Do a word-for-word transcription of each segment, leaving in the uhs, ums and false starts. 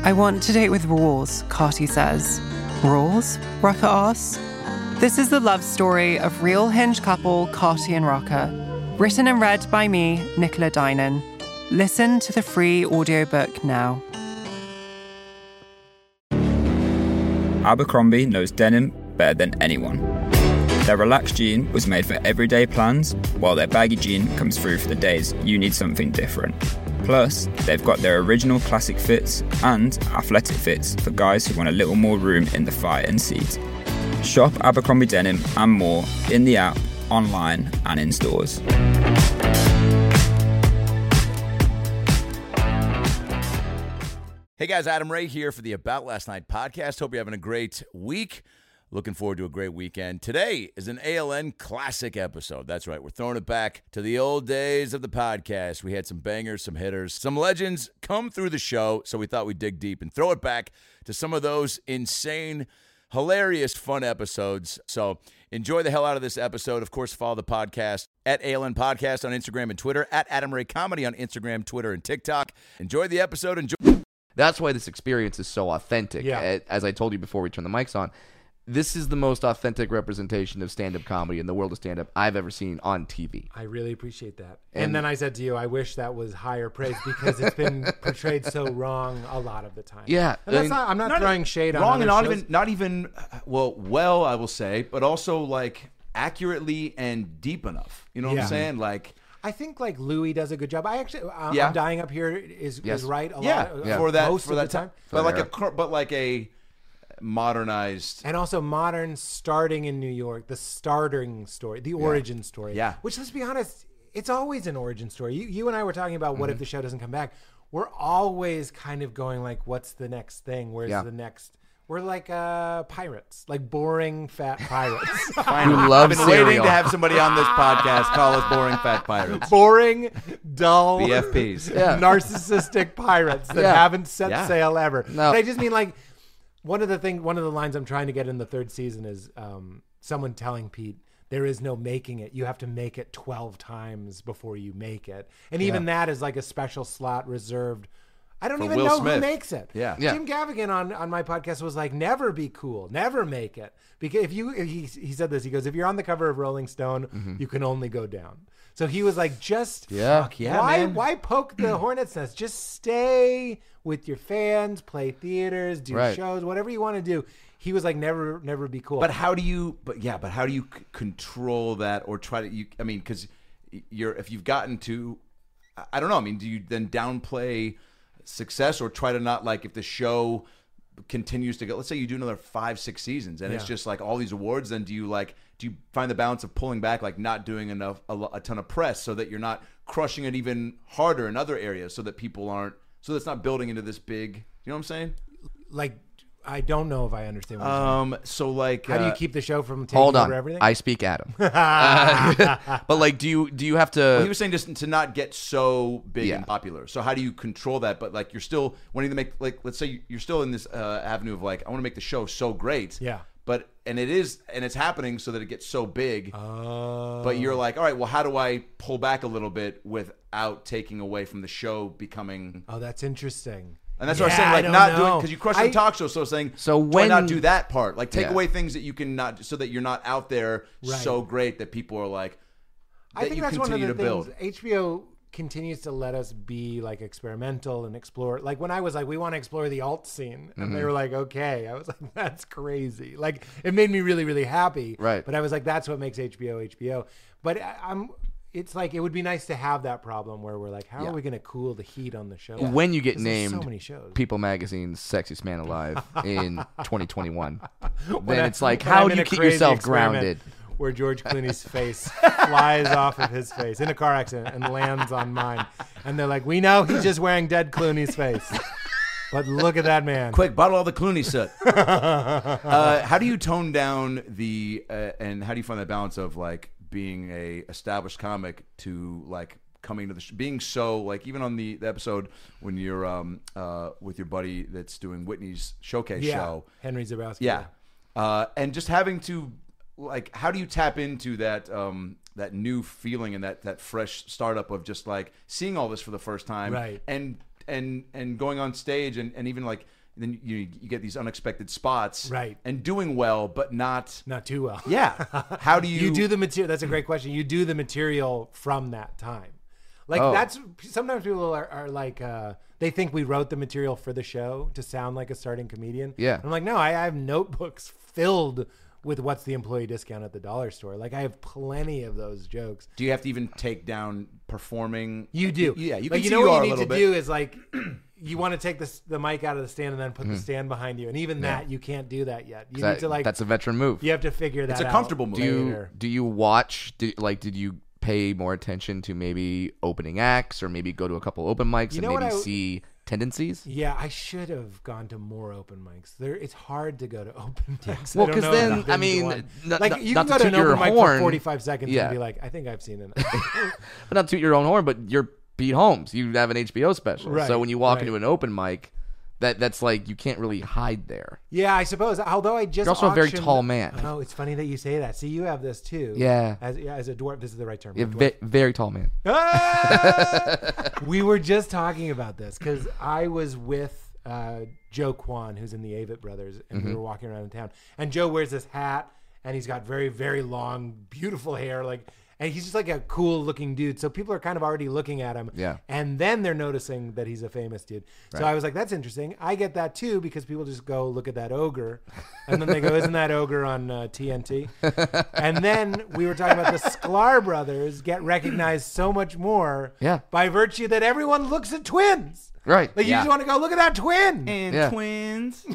I want to date with rules, Carty says. Rules? Rucker asks. This is the love story of real Hinge couple Carty and Rucker. Written and read by me, Nicola Dinan. Listen to the free audiobook now. Abercrombie knows denim better than anyone. Their relaxed jean was made for everyday plans, while their baggy jean comes through for the days you need something different. Plus, they've got their original classic fits and athletic fits for guys who want a little more room in the thigh and seat. Shop Abercrombie Denim and more in the app, online and in stores. Hey guys, Adam Ray here for the About Last Night podcast. Hope you're having a great week. Looking forward to a great weekend. Today is an A L N classic episode. That's right. We're throwing it back to the old days of the podcast. We had some bangers, some hitters, some legends come through the show, so we thought we'd dig deep and throw it back to some of those insane, hilarious, fun episodes. So enjoy the hell out of this episode. Of course, follow the podcast at A L N Podcast on Instagram and Twitter, at Adam Ray Comedy on Instagram, Twitter, and TikTok. Enjoy the episode. Enjoy. That's why this experience is so authentic. Yeah. As I told you before we turned the mics on, this is the most authentic representation of stand-up comedy in the world of stand-up I've ever seen on T V. I really appreciate that. And, And then I said to you, I wish that was higher praise because it's been portrayed so wrong a lot of the time. Yeah. And that's I mean, not, I'm not, Not throwing shade on wrong and other not shows. even not even well well I will say, but also like accurately and deep enough. You know what Yeah. I'm saying? Like I think like Louis does a good job. I actually, I'm, Yeah. I'm dying up here is, Yes. is right a yeah, lot. uh, for that most for of that the time. but like a era. cur- but like a modernized. And also modern starting in New York, the starting story, the origin story. Yeah. Which, let's be honest, it's always an origin story. You, you and I were talking about what Mm-hmm. if the show doesn't come back. We're always kind of going like, what's the next thing? Where's Yeah. the next? We're like uh, pirates, like boring fat pirates. Finally. Who love I've been waiting cereal. to have somebody on this podcast call us boring fat pirates. boring, dull, B F Ps. Yeah. narcissistic pirates that Yeah. haven't set Yeah. sail ever. No. But I just mean like one of the thing, one of the lines I'm trying to get in the third season is um, someone telling Pete, there is no making it. You have to make it twelve times before you make it. And even that is like a special slot reserved. I don't For even Will know Smith. who makes it. Yeah. Yeah. Jim Gaffigan on, on my podcast was like, never be cool, never make it. Because if you, if he, he said this, he goes, if you're on the cover of Rolling Stone, you can only go down. So he was like, just Yeah. Fuck yeah, why, man. why poke the hornet's nest? Just stay with your fans, play theaters, do Right. shows, whatever you want to do. He was like, never, never be cool. But how do you? But yeah, but how do you c- control that or try to? You, I mean, because you're if you've gotten to, I- I don't know. I mean, do you then downplay success or try to not like if the show continues to go? Let's say you do another five, six seasons, and it's Yeah. just like all these awards. Then do you like? Do you find the balance of pulling back, like not doing enough, a, lo- a ton of press, so that you're not crushing it even harder in other areas, so that people aren't, so that's not building into this big. You know what I'm saying? like, I don't know if I understand what you're saying. Um. So like, How do you uh, keep the show from taking Hold over on. everything? I speak Adam. Uh, but like, do you do you have Well, to? he was saying just to not get so big Yeah. and popular. So how do you control that? But like you're still wanting to make like let's say you're still in this uh, avenue of like I want to make the show so great. Yeah. But and it is and it's happening so that it gets so big. Oh. But you're like, all right, well, how do I pull back a little bit without taking away from the show becoming? Oh, that's interesting. And that's what Yeah, I'm saying, I like don't not know. doing because you crush I- the talk show. So saying, So do I not when- do that part? Like take Yeah. away things that you can not, so that you're not out there Right. so great that people are like. That I think you that's one of continue the to build. things. H B O continues to let us be like experimental and explore. Like when I was like, we want to explore the alt scene, and Mm-hmm. they were like, okay. I was like, that's crazy. Like it made me really, really happy. Right. But I was like, that's what makes H B O H B O. But I, I'm. It's like it would be nice to have that problem where we're like, how Yeah. are we going to cool the heat on the show? When you get 'Cause there's named so many shows. People Magazine's Sexiest Man Alive in twenty twenty-one, When then I- it's like, when how I'm do in you a keep crazy yourself experiment grounded? Where George Clooney's face flies off of his face in a car accident and lands on mine. And they're like, we know he's just wearing dead Clooney's face. But look at that man. Quick, bottle all the Clooney soot. uh, how do you tone down the uh, and how do you find that balance of like being a established comic to like coming to the sh- being so like even on the, the episode when you're um uh with your buddy that's doing Whitney's showcase Yeah. show, Henry Zabowski. yeah, uh, and just having to like how do you tap into that um that new feeling and that that fresh startup of just like seeing all this for the first time, Right. and and and going on stage and, and even like then you you get these unexpected spots, Right. And doing well, but not Not too well. yeah. How do you You do the material. That's a great question. You do the material from that time. Like Oh. that's sometimes people are, are like uh, they think we wrote the material for the show to sound like a starting comedian. Yeah. I'm like, no, I, I have notebooks filled with what's the employee discount at the dollar store. Like I have plenty of those jokes. do you have to even take down performing? You do. Yeah, you like, can you see know you what are you a need little to bit. do is like you want to take the the mic out of the stand and then put the stand behind you, and even that you can't do that yet. You That- need to like that's a veteran move. you have to figure that It's a out comfortable move. Do you later. do you watch? Do, like, did you pay more attention to maybe opening acts, or maybe go to a couple open mics You and know what maybe I- see tendencies? Yeah, I should have gone to more open mics. There, it's hard to go to open mics. Well, I don't 'cause know then, if I've been I to mean, one. n- like n- you not can to go to toot an your open mic horn. for forty-five seconds Yeah. and be like, I think I've seen it. But not toot your own horn, but you're Pete Holmes. You have an H B O special, Right, so when you walk right. into an open mic, that that's like you can't really hide there. Yeah, I suppose. Although I just You're also a very auctioned- tall man. Oh, it's funny that you say that. See, you have this too. Yeah. As yeah, as a dwarf, this is the right term. You're a dwarf. ve- very tall man. Ah! We were just talking about this because I was with uh, Joe Kwan, who's in the Avett Brothers, and Mm-hmm. we were walking around in town. And Joe wears this hat, and he's got very, very long, beautiful hair, like, and he's just like a cool-looking dude. So people are kind of already looking at him, Yeah. And then they're noticing that he's a famous dude. So Right. I was like, "That's interesting." I get that too because people just go, "Look at that ogre," and then they go, "Isn't that ogre on uh, T N T?" And then we were talking about the Sklar brothers get recognized so much more, Yeah. by virtue that everyone looks at twins. Right. Like you Yeah. just want to go, "Look at that twin." and Yeah. twins.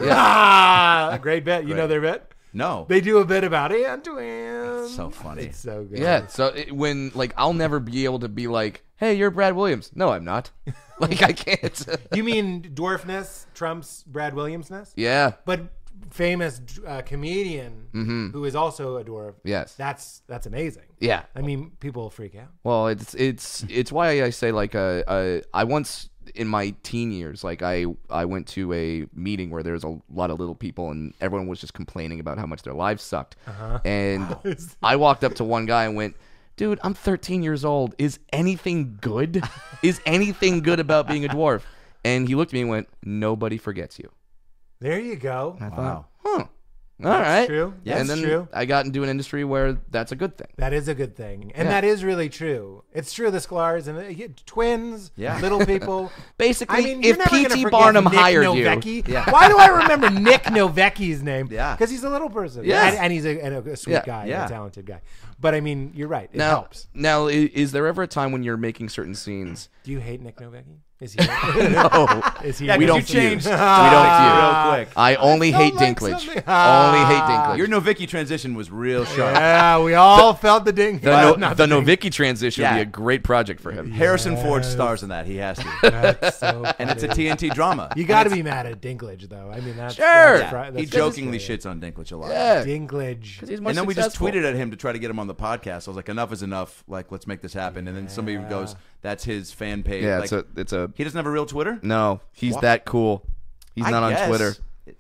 Ah, a great bit. You know Great. their bit? No, They do a bit about it and twins. so funny. It's so good. Yeah. So it, when like I'll never be able to be like, hey, you're Brad Williams. No, I'm not. Like I can't. You mean dwarfness trumps Brad Williamsness? Yeah. But famous uh, comedian who is also a dwarf. Yes. That's that's amazing. Yeah. I mean, people freak out. Well, it's it's it's why I say like uh, uh I once in my teen years like I I went to a meeting where there was a lot of little people and everyone was just complaining about how much their lives sucked, and I walked up to one guy and went, "Dude, I'm thirteen years old. Is anything good? Is anything good about being a dwarf?" And he looked at me and went, "Nobody forgets you." There you go. I Wow. thought, huh. All right. true. Yeah, and that's then true. I got into an industry where that's a good thing. That is a good thing. And Yeah. that is really true. It's true, the Sklars and the, twins, Yeah. little people. Basically, I mean, you're if never P gonna T forget Barnum Nick hired Novecki. you, Yeah. Why do I remember Nick Novecki's name? Yeah. Because he's a little person. Yes. And, and he's a, and a, a sweet Yeah. guy, Yeah. a talented guy. But I mean, you're right. It now, helps. now, i- is there ever a time when you're making certain scenes? Do you hate Nick Novecki? Is he? No, Is he? Yeah, we 'cause don't you changed. feud. We don't feud. real quick. I only don't hate like Dinklage. something. Only hate Dinklage. Your Novicki transition was real sharp. Yeah, we all felt the ding. the Well, no, not the ding. Novicki transition would Yeah. be a great project for him. Harrison Ford Yes. stars in that. He has to. That's so And it's a funny. T N T drama. You got to be mad at Dinklage, though. I mean, that's Sure. That's Yeah. fri- He that's jokingly frustrating. shits on Dinklage a lot. Yeah, Dinklage. he's more And then we just successful. tweeted at him to try to get him on the podcast. I was like, enough is enough. Like, let's make this happen. And then somebody Yeah. goes, that's his fan page. Yeah, like, it's a, it's a he doesn't have a real Twitter? no. He's What? that cool. He's I not on guess. Twitter.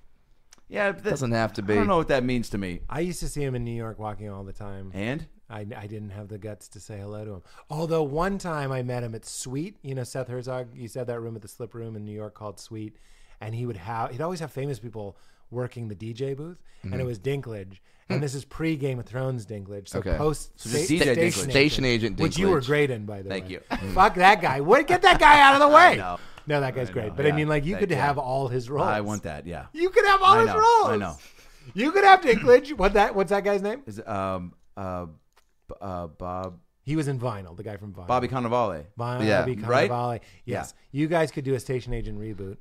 Yeah, but that Doesn't have to be. I don't know what that means to me. I used to see him in New York walking all the time. And? I, I didn't have the guts to say hello to him. Although one time I met him at Sweet. You know, Seth Herzog, he said that room at the Slip Room in New York called Sweet. And he would have, he'd always have famous people working the D J booth. And it was Dinklage. And this is pre Game of Thrones Dinklage. So Okay. post So just sta- D J station, Dinklage. Station agent Which you were Dinklage. great in, by the Thank way. you. Fuck that guy. What? Get that guy out of the way. know. No, that guy's I great. know, But I yeah. mean, like, you That- could yeah. have all his roles. I want that, yeah. You could have all I his know, roles. I know. You could have Dinklage. What that? What's that guy's name? Is it, um, uh, b- uh, Bob, He was in Vinyl, the guy from Vinyl. Bobby Cannavale. Bobby Yeah. Right? Cannavale. Yes. You guys could do a station agent reboot.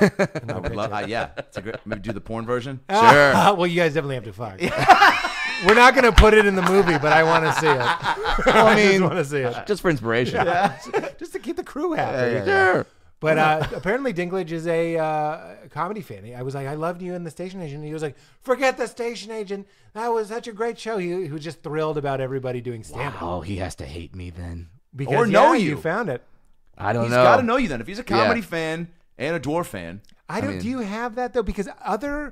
I would love, uh, yeah. It's a great, maybe do the porn version. Sure. Well, you guys definitely have to fuck. We're not going to put it in the movie, but I want to see it. Well, I I just mean, want to see it. just for inspiration. Just to keep the crew happy. Sure. But uh, apparently Dinklage is a uh, comedy fan. I was like, I loved you in The Station Agent. And he was like, forget The Station Agent. That was such a great show. He, he was just thrilled about everybody doing stand-up. Oh, he has to hate me then. Because, Or know yeah, you. You found it. I don't He's know. got to know you then. If he's a comedy Yeah. fan and a dwarf fan, I don't. mean- do you have that though? Because other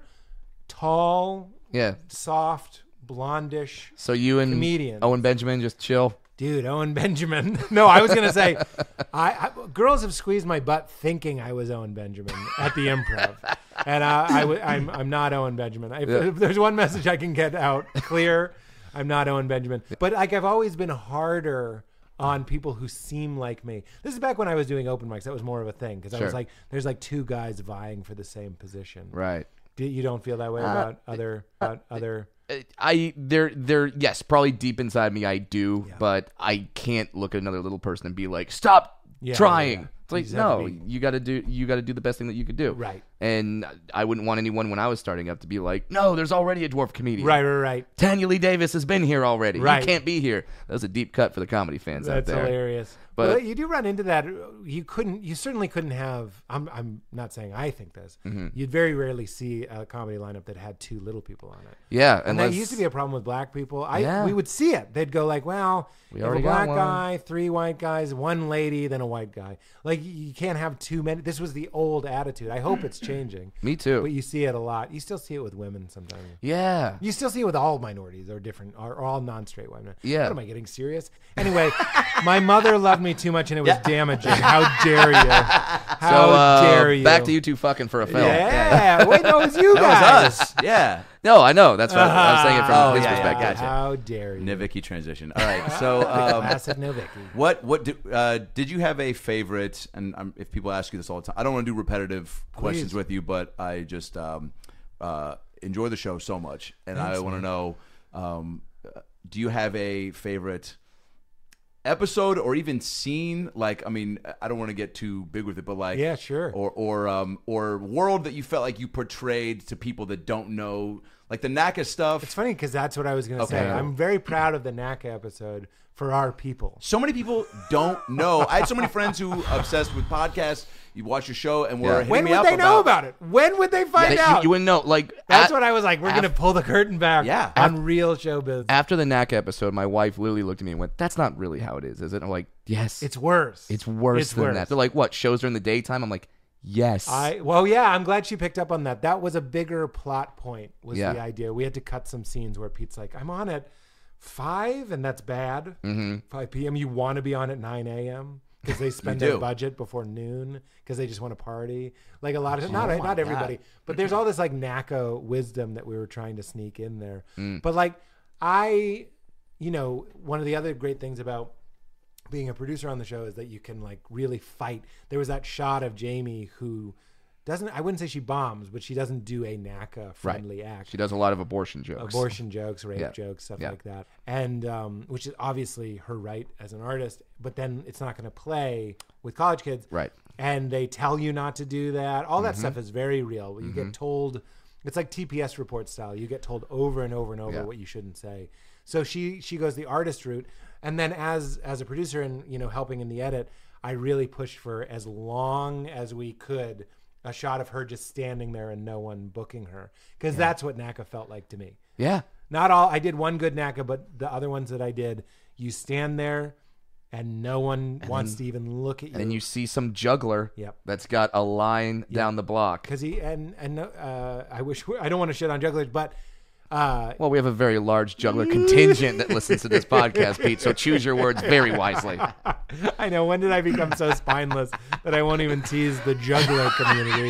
tall, Yeah. soft, blondish. So you and Comedians. Owen Benjamin just chill. dude, Owen Benjamin. No, I was going to say, I, I girls have squeezed my butt thinking I was Owen Benjamin at the Improv. And uh, I w- I'm, I'm not Owen Benjamin. If, Yeah. if there's one message I can get out clear, I'm not Owen Benjamin. But like I've always been harder on people who seem like me. This is back when I was doing open mics. That was more of a thing because I Sure. was like, there's like two guys vying for the same position. Right. Do, you don't feel that way about other about other? I they're they're yes, probably deep inside me I do, but I can't look at another little person and be like, stop Yeah, trying. yeah, yeah. It's like You just have no, to be- you got to do you got to do the best thing that you could do. Right. And I wouldn't want anyone when I was starting up to be like, no, there's already a dwarf comedian. Right, right, right. Tanya Lee Davis has been here already. Right. You can't be here. That was a deep cut for the comedy fans out That's there. hilarious. But- But you do run into that. You couldn't. You certainly couldn't have. I'm. I'm not saying I think this. Mm-hmm. You'd very rarely see a comedy lineup that had two little people on it. Yeah, And unless, that used to be a problem with black people. I Yeah. we would see it. They'd go like, "Well, We you have a already got black one." guy, three white guys, one lady, then a white guy. Like you can't have too many. This was the old attitude. I hope it's changing. Me too. But you see it a lot. You still see it with women sometimes. Yeah. You still see it with all minorities or different or, or all non-straight women. Yeah. What am I getting serious? Anyway, my mother loved me too much and it was damaging. How dare you? How So uh, dare you? back to you two fucking for a film. Yeah. Wait, no, it was you That guys. was us. Yeah. No, I know. That's what I was saying it from Oh, his yeah, yeah, perspective. gotcha. How dare you? Niviki transition. All right. So, um, Classic Novicki. what what did, uh, did you have a favorite? And um, if people ask you this all the time, I don't want to do repetitive questions with you, but I just um, uh, enjoy the show so much, and I want to know: um, uh, do you have a favorite episode or even scene? Like, I mean, I don't want to get too big with it, but like, Yeah, sure. or or um, or world that you felt like you portrayed to people that don't know, like the N A C A stuff. It's funny because that's what I was going to Okay. say. I'm very proud of the N A C A episode for our people. So many people don't know. I had so many friends who obsessed with podcasts. You watch your show and were Yeah. hitting When me would up they know about, about it? When would they find That- you, out? you wouldn't know. Like That's at- what I was like. We're going to pull the curtain back Yeah. on real showbiz. after the N A C A episode, my wife literally looked at me and went, "That's not really how it is, is it?" I'm like, "Yes, It's worse. it's worse It's than worse. that." They're like, "What shows are in the daytime?" I'm like, "Yes." I well, yeah, I'm glad she picked up on that. That was a bigger plot point. Was Yeah. the idea we had to cut some scenes where Pete's like, "I'm on at five, and that's bad. Mm-hmm. five p.m. You want to be on at nine a.m. because they spend You their do. budget before noon because they just want to party. Like a lot of not my not everybody, God. but there's all this like N A C A wisdom that we were trying to sneak in there. Mm. But like I, you know, one of the other great things about being a producer on the show is that you can like really fight. There was that shot of Jamie who doesn't, I wouldn't say she bombs, but she doesn't do a N A C A friendly act. she does a lot of abortion jokes. Abortion jokes, rape Yeah. jokes, stuff Yeah. like that. And um, which is obviously her right as an artist, but then it's not going to play with college kids. Right. And they tell you not to do that. All that stuff is very real. You get told, it's like T P S report style. You get told over and over and over Yeah. what you shouldn't say. So she she goes the artist route. And then as as a producer and, you know, helping in the edit, I really pushed for as long as we could a shot of her just standing there and no one booking her. Because that's what N A C A felt like to me. Yeah. Not all, I did one good N A C A, but the other ones that I did, you stand there and no one wants to even look at you. And then you see some juggler Yep. that's got a line down the block. Because he, and, and uh, I wish, I don't want to shit on jugglers, but uh, Well, we have a very large juggler contingent that listens to this podcast, Pete. So choose your words very wisely. I know, when did I become so spineless that I won't even tease the juggler community?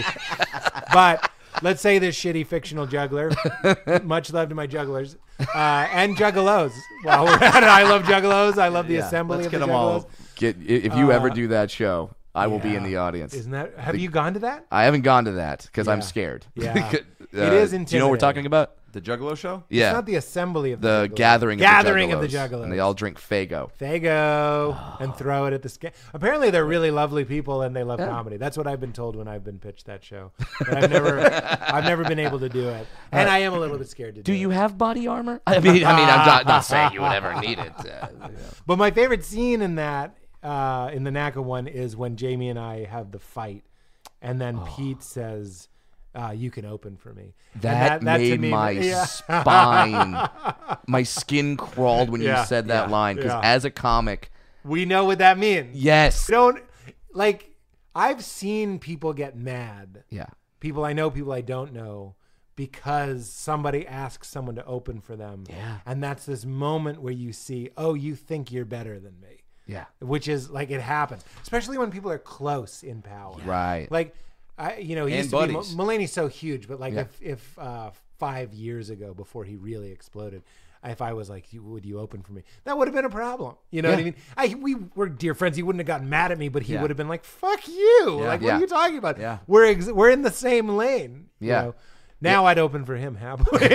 But let's say this shitty fictional juggler, much love to my jugglers, uh, and juggalos. While we're at it, I love juggalos. I love the Yeah, assembly let's of get the them all. juggalos. Get, if you ever Uh, do that show, I will be in Yeah. the audience. Isn't that, have you gone to that? I haven't gone to that because I'm Yeah. scared. Yeah. Uh, It is Do you know what we're talking intimidating. about? The Juggalo show? Yeah. It's not the assembly of the, the juggalos. gathering, gathering of the of the juggalos. juggalos. And they all drink Fago. Fago and throw it at the sky. Apparently, they're really lovely people and they love comedy. That's what I've been told when I've been pitched that show. But I've never, I've never been able to do it, and I am a little bit scared to do. Do you it. have body armor? I mean, I mean, I'm not, not saying you would ever need it. Uh, you know. But my favorite scene in that, uh, in the N A C A one, is when Jamie and I have the fight, and then Pete says, uh, "You can open for me." And That, that to made me- my yeah. spine, my skin crawled when Yeah, you said that yeah, line. Because yeah. as a comic, We know what that means. yes, You don't like. I've seen people get mad. yeah, People I know, people I don't know, because somebody asks someone to open for them. Yeah. And that's this moment where you see, oh, you think you're better than me. Yeah. Which is like, it happens, especially when people are close in power. Right. Like, I, you know, he And used to be, buddies. Mulaney's so huge, but like Yeah. if, if uh, five years ago before he really exploded, if I was like, would you open for me? That would have been a problem. You know Yeah. what I mean? I, we were dear friends. He wouldn't have gotten mad at me, but he Yeah. would have been like, fuck you. Yeah. Like, what Yeah. are you talking about? Yeah. We're, ex- we're in the same lane. you Yeah. know? Now I'd open for him happily.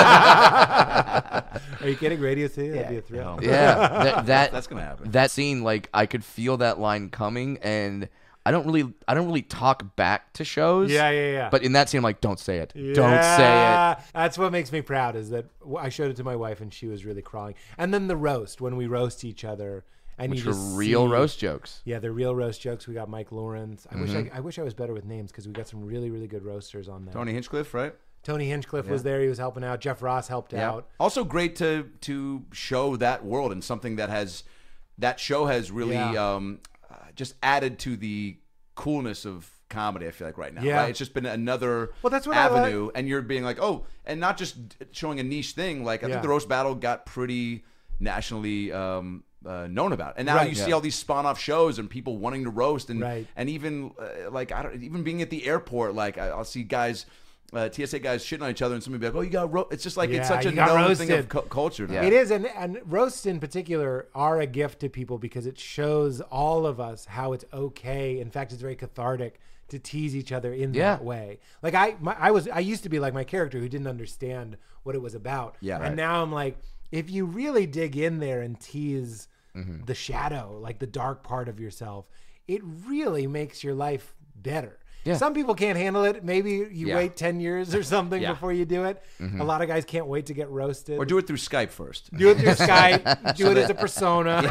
Are you kidding? Radio City? That'd be a thrill. Yeah, that, that That's gonna happen. That scene, like, I could feel that line coming, and I don't really, I don't really talk back to shows. Yeah, yeah, yeah. But in that scene, I'm like, don't say it, don't say it. Yeah, that's what makes me proud is that I showed it to my wife and she was really crawling. And then the roast, when we roast each other, and Which you are just real see- roast jokes. Yeah, they're real roast jokes. We got Mike Lawrence. I wish Mm-hmm. I, I wish I was better with names because we got some really really good roasters on there. Tony Hinchcliffe, right? Tony Hinchcliffe was there. He was helping out. Jeff Ross helped out. Also great to to show that world and something that has that show has really Yeah. um, uh, just added to the coolness of comedy. I feel like right now, Yeah. right? It's just been another Well, that's what I like. avenue, and you're being like, oh, and not just showing a niche thing. Like I Yeah. think the roast battle got pretty nationally um, uh, known about, and now Right. you Yeah. see all these spawn off shows and people wanting to roast, and Right. and even uh, like I don't even being at the airport, like I, I'll see guys. Uh, T S A guys shitting on each other, and somebody be like, "Oh, you got ro-. It's just like it's Yeah, such a you got known thing of roasted. cu- culture." Now. Yeah. It is, and and roasts in particular are a gift to people because it shows all of us how it's okay. In fact, it's very cathartic to tease each other in Yeah. that way. Like I, my, I was, I used to be like my character who didn't understand what it was about. Yeah. and Right. now I'm like, if you really dig in there and tease Mm-hmm. the shadow, like the dark part of yourself, it really makes your life better. Yeah. Some people can't handle it. Maybe you Yeah. wait ten years or something Yeah. before you do it. A lot of guys can't wait to get roasted. Or do it through Skype first. Do it through Skype. Do it as a persona.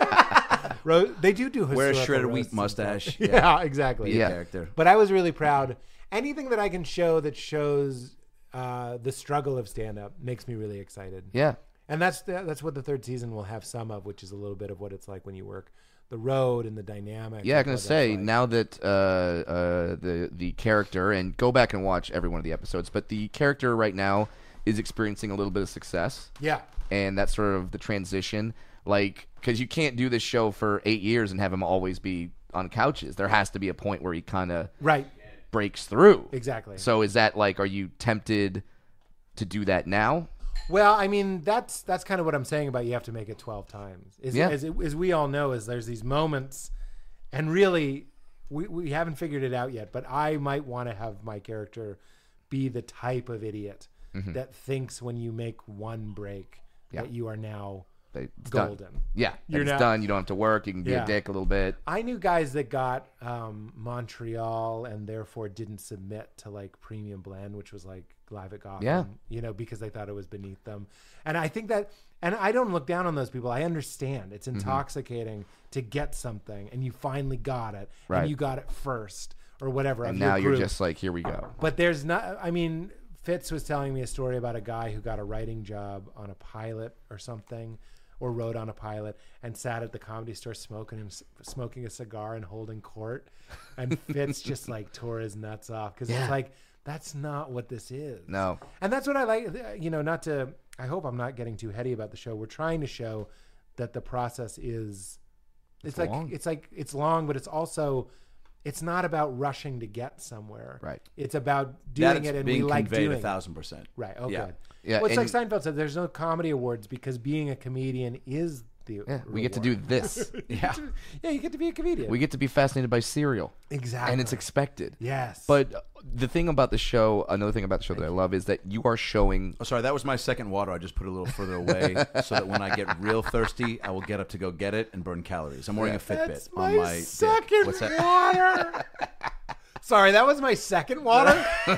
Ro- they do do Wear a historical shredded roasts wheat mustache. and stuff. Yeah, exactly. Be a Yeah. character. But I was really proud. Anything that I can show that shows uh, the struggle of stand-up makes me really excited. Yeah. And that's the, that's what the third season will have some of, which is a little bit of what it's like when you work the road and the dynamic. Yeah, I'm of gonna what that's say like. now that uh, uh, the the character, and go back and watch every one of the episodes, but the character right now is experiencing a little bit of success, Yeah. and that's sort of the transition. Like, because you can't do this show for eight years and have him always be on couches. There has to be a point where he kind of Right. breaks through. Exactly. So is that like, are you tempted to do that now? Well, I mean, that's that's kind of what I'm saying about you have to make it twelve times. Is, Yeah. as, it, as we all know, is there's these moments, and really, we, we haven't figured it out yet, but I might want to have my character be the type of idiot that thinks when you make one break Yeah. that you are now They- It's done. golden. Yeah, You're it's not- done. You don't have to work. You can be Yeah. a dick a little bit. I knew guys that got um, Montreal and therefore didn't submit to like Premium Blend, which was like Live at Gotham, Yeah. you know, because they thought it was beneath them. And I think that, and I don't look down on those people. I understand it's Mm-hmm. intoxicating to get something and you finally got it Right. and you got it first or whatever. And of now your you're group. just like, here we go. But there's not, I mean, Fitz was telling me a story about a guy who got a writing job on a pilot or something, or wrote on a pilot, and sat at the Comedy Store smoking him, smoking a cigar and holding court. And Fitz just like tore his nuts off because Yeah. it's like, that's not what this is. No. And that's what I like, you know, not to, I hope I'm not getting too heady about the show. We're trying to show that the process is, it's, It's like, long. it's like, it's long, but it's also, it's not about rushing to get somewhere. Right. It's about That doing it's it and being we like conveyed doing a it. thousand percent. Right. Oh, Yeah. good. Yeah, Well, it's like and- Seinfeld said, there's no comedy awards because being a comedian is the Yeah, we get to do reward. this. Yeah. Yeah, you get to be a comedian. We get to be fascinated by cereal. Exactly. And it's expected. Yes. But uh, the thing about the show, another thing about the show that I love is that you are showing. Oh, sorry, that was my second water. I just put it a little further away so that when I get real thirsty, I will get up to go get it and burn calories. I'm wearing a Fitbit That's on my my dick. second What's that? water. Sorry, that was my second water.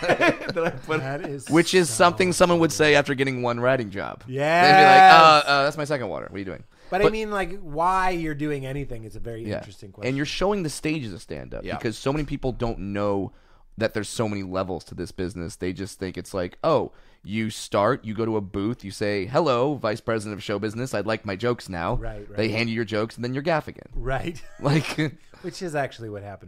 That is Which is so- something someone would say after getting one writing job. They'd be like, Yes. uh, uh, that's my second water. What are you doing? But, I mean, like, why you're doing anything is a very Yeah. interesting question. And you're showing the stages of stand-up Yeah. because so many people don't know that there's so many levels to this business. They just think it's like, oh, you start, you go to a booth, you say, hello, Vice President of Show Business, I'd like my jokes now. Right, right. They hand you your jokes, and then you're gaffing. Right. Like, which is actually what happened.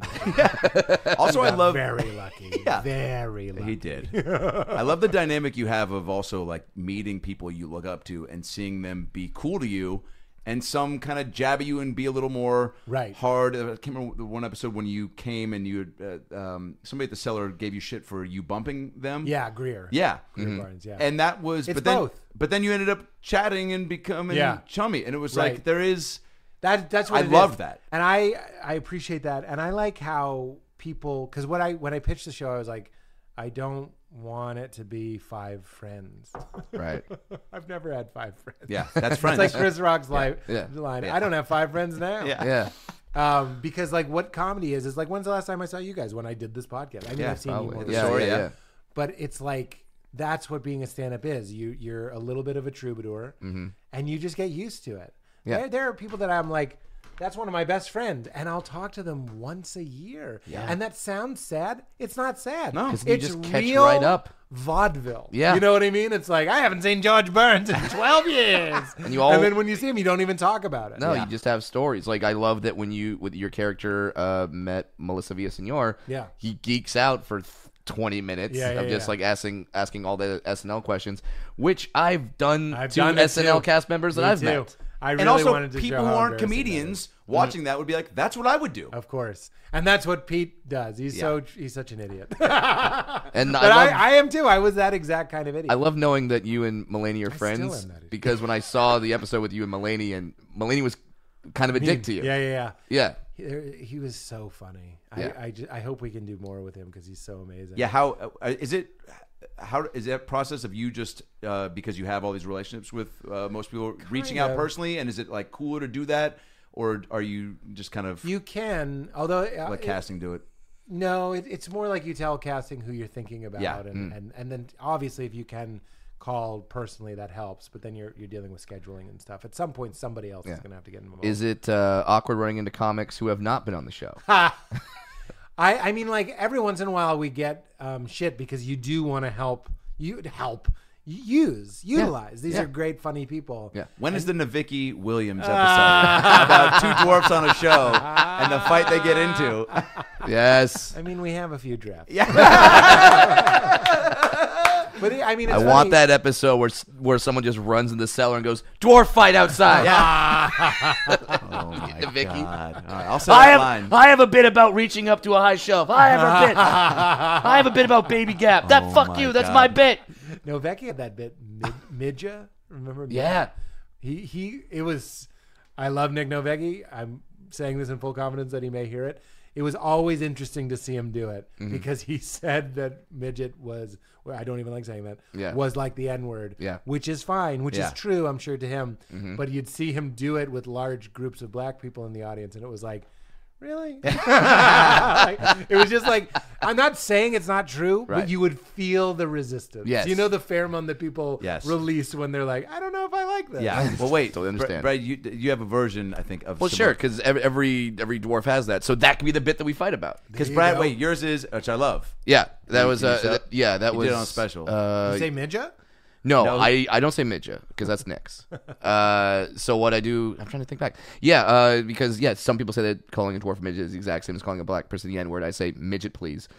Also, I got love very lucky. Yeah. Very lucky. He did. I love the dynamic you have of also like meeting people you look up to and seeing them be cool to you, and some kind of jab at you and be a little more Right. hard. I can't remember the one episode when you came and you had, uh, um, somebody at the cellar gave you shit for you bumping them. Yeah, Greer. Yeah. Greer Barnes, yeah. And that was, It's but then, both. but then you ended up chatting and becoming Yeah. chummy, and it was Right. like there is. That that's what I it love is. that. and I I appreciate that, and I like how people, because when I when I pitched the show, I was like, I don't want it to be five friends. right. I've never had five friends. Yeah, that's friends. It's like Chris Rock's life Yeah. line. I don't have five friends now. Yeah. Yeah. Um, because like what comedy is is like, when's the last time I saw you guys? When I did this podcast. I mean, Yeah, I've seen Probably. you more. Yeah, story, yeah, yeah. yeah. But it's like that's what being a stand-up is. You you're a little bit of a troubadour, and you just get used to it. Yeah. There, there are people that I'm like, that's one of my best friends, and I'll talk to them once a year. Yeah. And that sounds sad. It's not sad. No. 'Cause you it's just catch real right up. vaudeville. Yeah. You know what I mean? It's like, I haven't seen George Burns in twelve years. And you all- and then when you see him, you don't even talk about it. No, Yeah. you just have stories. Like, I love that when you, with your character, uh, met Melissa Villaseñor, Yeah. he geeks out for th- twenty minutes Yeah, yeah, of just yeah. like asking asking all the S N L questions, which I've done I've to done it S N L too. cast members that Me I've too. met. I really And also, wanted to people show who how aren't embarrassing that comedians is. watching that would be like, "That's what I would do." Of course. And that's what Pete does. He's Yeah. so he's such an idiot. And But I I, love, I, am too. I was that exact kind of idiot. I love knowing that you and Mulaney are still friends am that idiot. because when I saw the episode with you and Mulaney, and Mulaney was kind of a dick to you. Yeah, yeah, yeah. Yeah. He, he was so funny. Yeah. I, I, ju- I hope we can do more with him because he's so amazing. Yeah, how uh, is it? How is that process of you just uh, because you have all these relationships with uh, most people reaching out of. personally, and is it like cooler to do that, or are you just kind of You can, although uh, let it- casting do it? no, it, it's more like you tell casting who you're thinking about, Yeah. and, and and then obviously if you can call personally, that helps. But then you're you're dealing with scheduling and stuff. At some point, somebody else is Yeah. going to have to get involved. Is it uh, awkward running into comics who have not been on the show? I, I mean, like every once in a while we get um, shit because you do want to help you help use utilize. These Yeah. are great, funny people. Yeah. When is the Navicki Williams episode about two dwarfs on a show and the fight they get into? Yes. I mean, we have a few drafts. Yeah. But I mean, it's I funny. want that episode where where someone just runs in the cellar and goes, "Dwarf fight outside." Oh my Vicky. god! All right, I'll say I that have line. I have a bit about reaching up to a high shelf. I have a bit. I have a bit about Baby Gap. That Oh fuck my you. That's God. my bit. No, Becky had that bit, Mid- Midja. Remember? Midja? Yeah. He he. It was. I love Nick Novecki. I'm saying this in full confidence that he may hear it. It was always interesting to see him do it Mm-hmm. because he said that midget was. Well, I don't even like saying that. Yeah. Was like the N word. Yeah. Which is fine. Which Yeah. is true. I'm sure to him. Mm-hmm. But you'd see him do it with large groups of black people in the audience, and it was like. Really? Like, it was just like, I'm not saying it's not true, Right. but you would feel the resistance. Yes. You know the pheromone that people Yes. release when they're like, I don't know if I like this. Yeah. Well, wait. Totally understand. Brad, you you have a version, I think, of Well, sure, because every, every every dwarf has that, so that could be the bit that we fight about. Because There you Brad, go. wait, yours is which I love. Yeah, that You- was you uh, used that? th- yeah, that You was did it on a special. Uh, You say Midja? No, No. I, I don't say midget because that's Nick's. uh, so what I do, I'm trying to think back. Yeah, uh, because yeah, some people say that calling a dwarf midget is the exact same as calling a black person the N word. I say midget, please.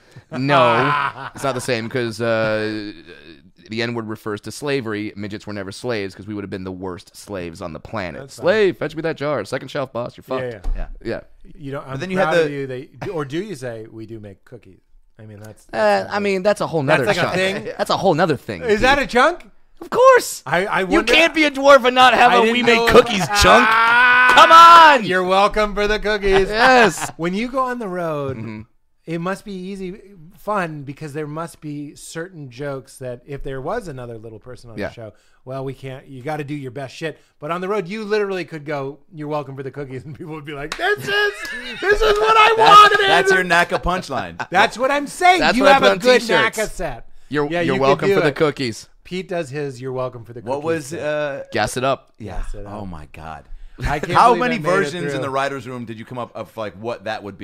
No, it's not the same because uh, the N word refers to slavery. Midgets were never slaves because we would have been the worst slaves on the planet. That's fine. Slave, fetch me that jar. Second shelf, boss. You're fucked. Yeah, Yeah. Yeah. You know, I'm then you proud had of the- you. They, or do you say we do make cookies? I mean, that's. Uh, that's I mean, that's a whole nother That's like a chunk. thing? That's a whole nother thing. is that a chunk? Of course. I, I You wonder, can't be a dwarf and not have I a didn't we know- make cookies chunk. Ah! Come on. You're welcome for the cookies. Yes. When you go on the road, Mm-hmm. it must be easy, fun because there must be certain jokes that if there was another little person on Yeah. the show, well, we can't. You got to do your best shit. But on the road, you literally could go, "You're welcome for the cookies," and people would be like, "This is this is what I wanted." That's your N A C A punchline. That's what I'm saying. That's you what I have put a on good t-shirts. N A C A set. You're Yeah, you're you could welcome do for the it. cookies. Pete does his. You're welcome for the cookies. What was set. uh Gas it up. yeah. Yes, it Oh is. my god. I can't How believe many I made it versions in through. the writer's room did you come up of like what that would be?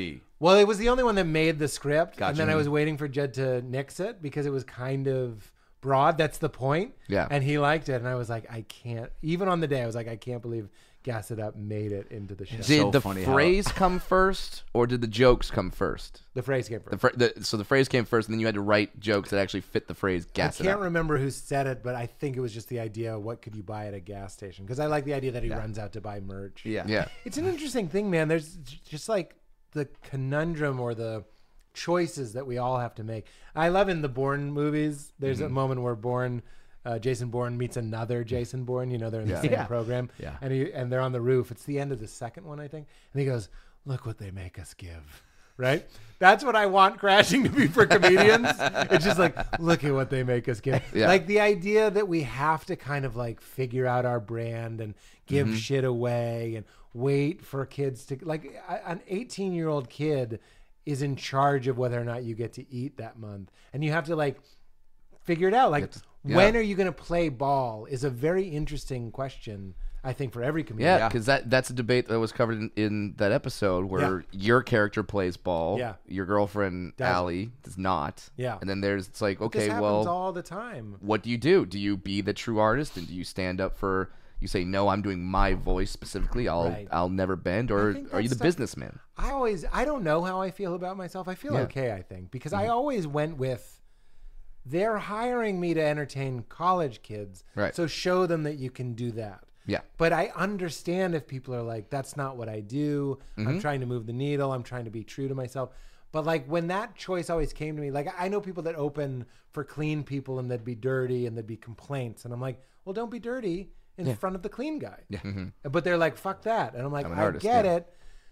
Well, it was the only one that made the script, Gotcha. and then I was waiting for Jed to nix it because it was kind of broad. That's the point. Yeah. And he liked it, and I was like, I can't. Even on the day, I was like, I can't believe Gas It Up made it into the show. Did so the funny how- phrase come first, or did the jokes come first? The phrase came first. The, fr- the So the phrase came first, and then you had to write jokes that actually fit the phrase I gas it can't up. remember who said it, but I think it was just the idea, what could you buy at a gas station? Because I like the idea that he runs out to buy merch. Yeah. Yeah. It's an interesting thing, man. There's j- just like the conundrum or the choices that we all have to make. I love in the Bourne movies, there's Mm-hmm. a moment where Bourne, uh, Jason Bourne meets another Jason Bourne. You know, they're in the same Yeah. program. Yeah. And, he, and they're on the roof. It's the end of the second one, I think. And he goes, look what they make us give. Right? That's what I want Crashing to be for comedians. It's just like, look at what they make us give. Yeah. Like the idea that we have to kind of like figure out our brand and give Mm-hmm. shit away and wait for kids to like a- an eighteen year old kid is in charge of whether or not you get to eat that month. And you have to like figure it out. Like yeah. when are you going to play ball is a very interesting question, I think, for every comedian. Yeah, because that, that's a debate that was covered in, in that episode where your character plays ball, Yeah. your girlfriend, Does. Allie, does not. Yeah. And then there's, it's like, This okay, happens well, all the time. what do you do? Do you be the true artist, and do you stand up for, you say, no, I'm doing my voice specifically, I'll Right. I'll never bend, or think are you that's the stuff- businessman? I always, I don't know how I feel about myself. I feel Yeah. okay, I think, because I always went with, they're hiring me to entertain college kids. Right. So show them that you can do that. Yeah. But I understand if people are like, that's not what I do. Mm-hmm. I'm trying to move the needle. I'm trying to be true to myself. But like when that choice always came to me, like I know people that open for clean people and they'd be dirty and there'd be complaints. And I'm like, well, don't be dirty in front of the clean guy. Yeah. But they're like, fuck that. And I'm like, I'm an I artist, get yeah. it.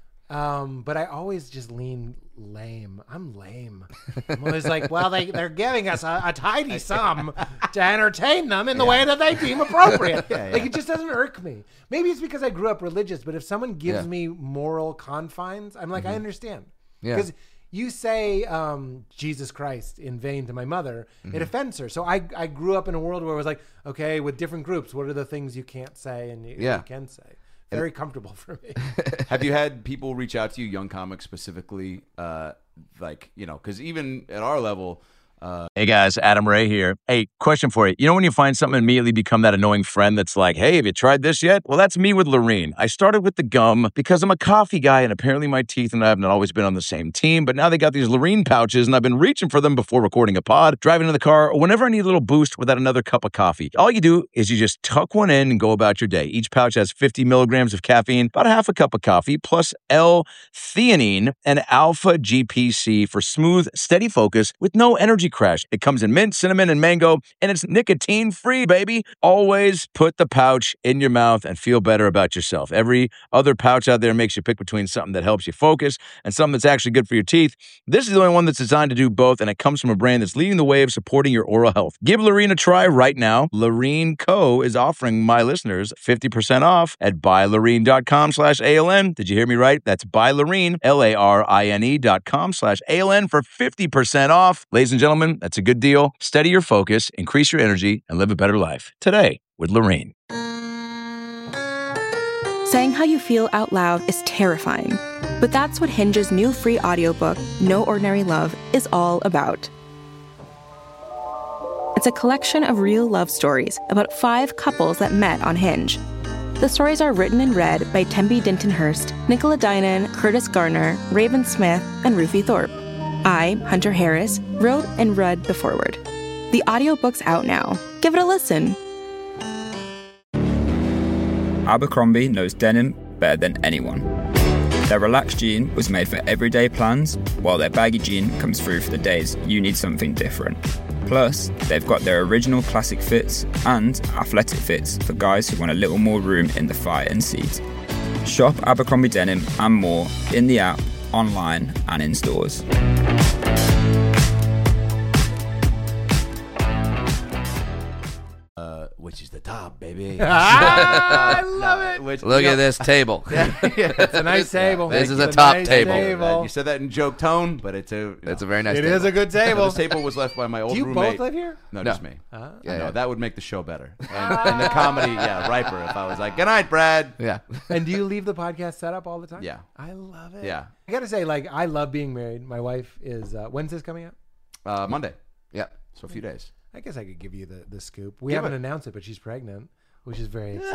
Um, but I always just lean lame. I'm lame. I'm always like, well, they, they're giving us a, a tidy sum to entertain them in the way that they deem appropriate. Like, it just doesn't irk me. Maybe it's because I grew up religious, but if someone gives Yeah. me moral confines, I'm like, I understand. Yeah. Because you say um, Jesus Christ in vain to my mother, it offends her. So I, I grew up in a world where it was like, okay, with different groups, what are the things you can't say and you, Yeah. you can say? Very comfortable for me. Have you had people reach out to you, young comics specifically, uh, like, you know, because even at our level, uh, Hey guys, Adam Ray here. Hey, question for you. You know when you find something and immediately become that annoying friend that's like, hey, have you tried this yet? Well, that's me with Loreen. I started with the gum because I'm a coffee guy and apparently my teeth and I haven't always been on the same team, but now they got these Loreen pouches and I've been reaching for them before recording a pod, driving in the car, or whenever I need a little boost without another cup of coffee. All you do is you just tuck one in and go about your day. Each pouch has fifty milligrams of caffeine, about a half a cup of coffee, plus L-theanine and alpha-G P C for smooth, steady focus with no energy crash. It comes in mint, cinnamon, and mango, and it's nicotine-free, baby. Always put the pouch in your mouth and feel better about yourself. Every other pouch out there makes you pick between something that helps you focus and something that's actually good for your teeth. This is the only one that's designed to do both, and it comes from a brand that's leading the way of supporting your oral health. Give Loreen a try right now. Loreen Co. is offering my listeners fifty percent off at buyloreen.com slash ALN. Did you hear me right? That's buyloreen, L-A-R-I-N-E dot com slash A-L-N for fifty percent off. Ladies and gentlemen, that's a good deal. Steady your focus, increase your energy, and live a better life. Today with Loreen. Saying how you feel out loud is terrifying. But that's what Hinge's new free audiobook, No Ordinary Love, is all about. It's a collection of real love stories about five couples that met on Hinge. The stories are written and read by Tembi Dintonhurst, Nicola Dinan, Curtis Garner, Raven Smith, and Ruthie Thorpe. I, Hunter Harris, wrote and read the foreword. The audiobook's out now. Give it a listen. Abercrombie knows denim better than anyone. Their relaxed jean was made for everyday plans, while their baggy jean comes through for the days you need something different. Plus, they've got their original classic fits and athletic fits for guys who want a little more room in the thigh and seat. Shop Abercrombie denim and more in the app, online, and in stores. uh, which is the top, baby. Ah, I love it. Which, Look you know, at this table. It's a nice table. This is a It's top nice table. You said that in joke tone, but it's a. It's a very nice It table. is a good table. This table was left by my old Do you roommate. both live here? No, No. just me. Ah. Yeah, no, yeah. that would make the show better. And, and the comedy, yeah, riper. If I was like, "Good night, Brad." Yeah. And do you leave the podcast set up all the time? Yeah. I love it. Yeah. I gotta say, like, I love being married. My wife is. Uh, when's this coming out? Uh, Monday, Yeah. so a few days. I guess I could give you the, the scoop. We Give haven't it. announced it, but she's pregnant, which is very exciting.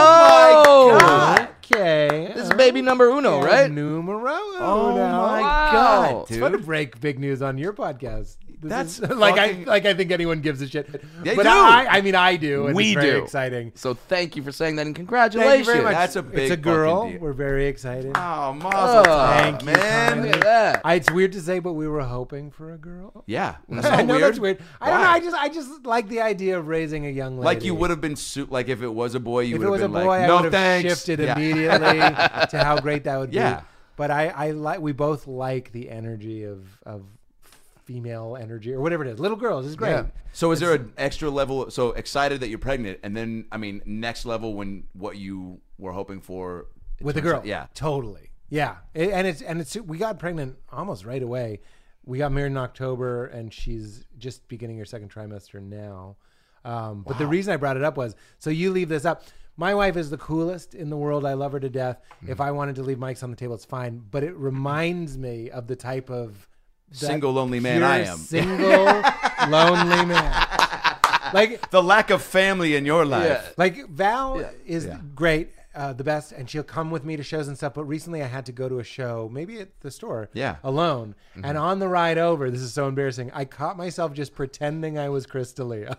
Oh, God. Okay. This is baby number uno, Yeah, right? Numero Oh uno. my Wow. God, It's fun to dude! break big news on your podcast. This That's is, like fucking- I like I think anyone gives a shit. They but do. I I mean I do. And We it's very do. exciting. So thank you for saying that and Thank congratulations. you very much. That's a big It's a girl. fucking deal. We're very excited. Oh, mazel Oh, tov, thank you, man. Tommy. Look at that. I, it's weird to say, but we were hoping for a girl. Yeah, that's I not know weird. that's weird. I don't Why? know. I just I just like the idea of raising a young lady. Like you would have been su- like if it was a boy, you If would it have was a been boy, like, I no would have thanks. shifted Yeah. immediately to how great that would Yeah. be. But I, I like we both like the energy of of female energy or whatever it is. Little girls is great. Yeah. So is there an extra level? So excited that you're pregnant, and then I mean, next level when what you were hoping for it With a turns girl. out- yeah. Totally. Yeah. It- and it's and it's we got pregnant almost right away. We got married in October and she's just beginning her second trimester now. Um, but the reason I brought it up was so you leave this up. My wife is the coolest in the world. I love her to death. Mm. If I wanted to leave mics on the table, it's fine. But it reminds me of the type of that Single, lonely man pure I am. Single, lonely man. Like The lack of family in your life. like Val is Yeah. great, uh, the best, and she'll come with me to shows and stuff. But recently, I had to go to a show, maybe at the store, Yeah. alone. And on the ride over, this is so embarrassing. I caught myself just pretending I was Chris D'Elia.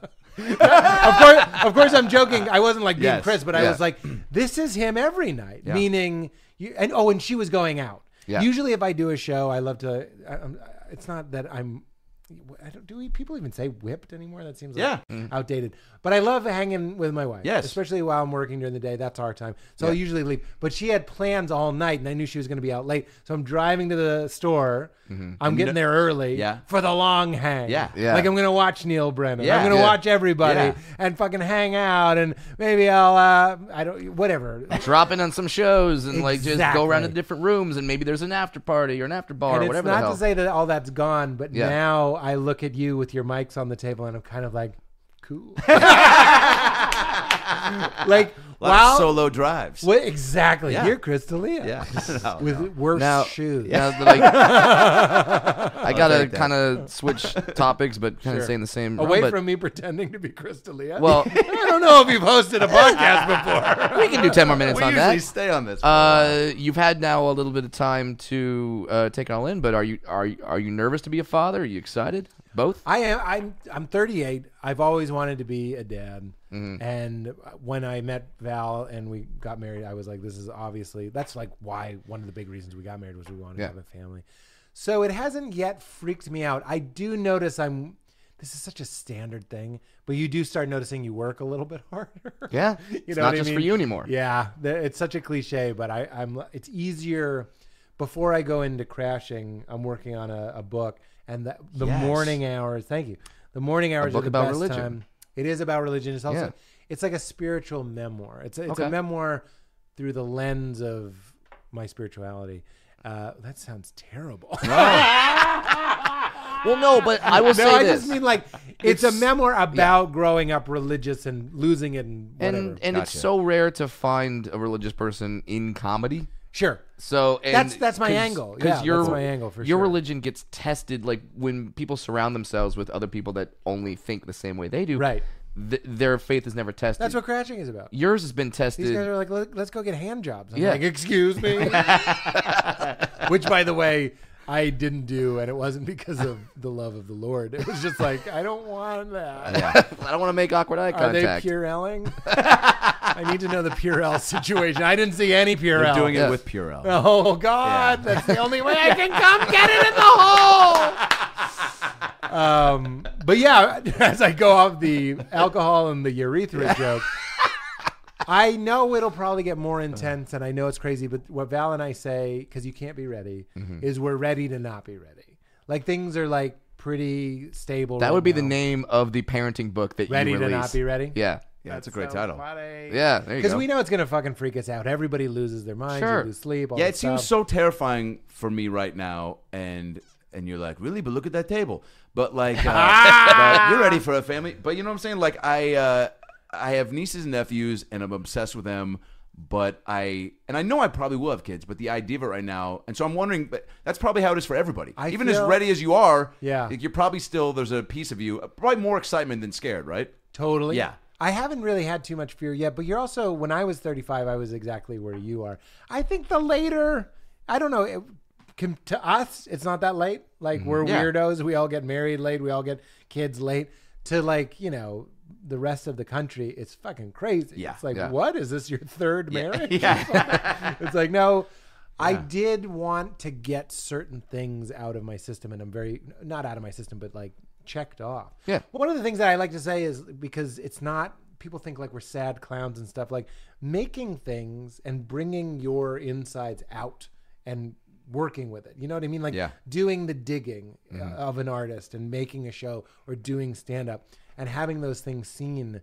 of course, of course, I'm joking. I wasn't like being Yes. Chris, but I Yeah. was like, this is him every night. Yeah. Meaning, you, and oh, and she was going out. Yeah. Usually, if I do a show, I love to. I, I'm, it's not that I'm. I don't, do we, people even say whipped anymore? That seems like Yeah. outdated. But I love hanging with my wife. Yes. Especially while I'm working during the day. That's our time. So I'll usually leave. But she had plans all night, and I knew she was going to be out late. So I'm driving to the store. I'm getting there early Yeah. for the long hang. Yeah. Yeah. Like I'm going to watch Neil Brennan. Yeah. I'm going to Yeah. watch everybody Yeah. and fucking hang out. And maybe I'll, uh, I don't, whatever. Drop in on some shows and like just go around to Exactly. different rooms and maybe there's an after party or an after bar And or it's whatever the not hell. to say that all that's gone, but Yeah. now I look at you with your mics on the table and I'm kind of like, cool. like, A lot wow. of solo drives. What exactly? Yeah. You're Chris D'Elia. Yeah. No, With no. worse now, shoes. now that, like, I gotta take that. kind of switch topics, but kind of Sure. stay in the same. Away realm, but, from me pretending to be Chris D'Elia. Well, I don't know if you've hosted a podcast before. we can do ten more minutes We on usually that. stay on this. for a while. Uh, you've had now a little bit of time to uh, take it all in, but are you are you, are you nervous to be a father? Are you excited? Both? I am. I'm. I'm thirty-eight. I've always wanted to be a dad. Mm-hmm. And when I met Val and we got married, I was like, "This is obviously." That's like why one of the big reasons we got married was we wanted Yeah. to have a family. So it hasn't yet freaked me out. I do notice I'm. This is such a standard thing, but you do start noticing you work a little bit harder. Yeah, You it's know not what I just for mean? you anymore. Yeah, th- it's such a cliche, but I, I'm. It's easier. Before I go into crashing, I'm working on a, a book, and the, the Yes. morning hours. Thank you. The morning hours book are the about best religion. time. It is about religion. It's also. Yeah. It's like a spiritual memoir. It's a, it's Okay. a memoir through the lens of my spirituality. Uh, that sounds terrible. Well, no, but I will no, say I this. just mean like it's, a It's- memoir about growing up religious and losing it and whatever. and and it's Gotcha. so rare to find a religious person in comedy. sure. So and That's- that's my 'cause- angle. 'cause Yeah, your, that's my angle for your sure. religion gets tested like when people surround themselves with other people that only think the same way they do. Right. Th- their faith is never tested. That's what crashing is about. Yours has been These tested. guys are like, Let, let's go get hand jobs. I'm Yeah. like, excuse me. Which, by the way, I didn't do, and it wasn't because of the love of the Lord. It was just like, I don't want that. I don't want to make awkward eye Are they contact. Purelling? I need to know the Purell situation. I didn't see any Purell. You're doing Yeah. it with Purell. Oh, God. Yeah. That's the only way I can come get it in the hole. Um, but yeah, as I go off the alcohol and the urethra joke, I know it'll probably get more intense, and I know it's crazy. But what Val and I say, because you can't be ready, Mm-hmm. is we're ready to not be ready. Like things are like pretty stable. that right would be now. the name of the parenting book that Ready you to release. not be ready. Yeah. Yeah, that's a great title. Funny. Yeah, there you Because go. we know it's gonna fucking freak us out. Everybody loses their minds. Sure. You lose sleep. All Yeah, that it seems stuff. so terrifying for me right now, and and you're like, really? But look at that table. But like, uh, but you're ready for a family. But you know what I'm saying? Like, I uh, I have nieces and nephews, and I'm obsessed with them. But I and I know I probably will have kids. But the idea of it right now, and so I'm wondering. But that's probably how it is for everybody. I Even feel- as ready as you are, Yeah. like, you're probably still there's a piece of you, probably more excitement than scared, right? Totally. Yeah. I haven't really had too much fear yet, but you're also, when I was thirty-five, I was exactly where you are. I think the later, I don't know, it, can, to us, it's not that late. Like, we're Yeah. weirdos. We all get married late. We all get kids late. To, like, you know, the rest of the country, it's fucking crazy. Yeah. It's like, Yeah. what? Is this your third marriage? Yeah. It's like, no, I did want to get certain things out of my system, and I'm very, not out of my system, but like checked off. Yeah. One of the things that I like to say is, because it's not, people think like we're sad clowns and stuff, like making things and bringing your insides out and working with it. You know what I mean? Like Yeah. doing the digging uh, of an artist and making a show or doing stand up and having those things seen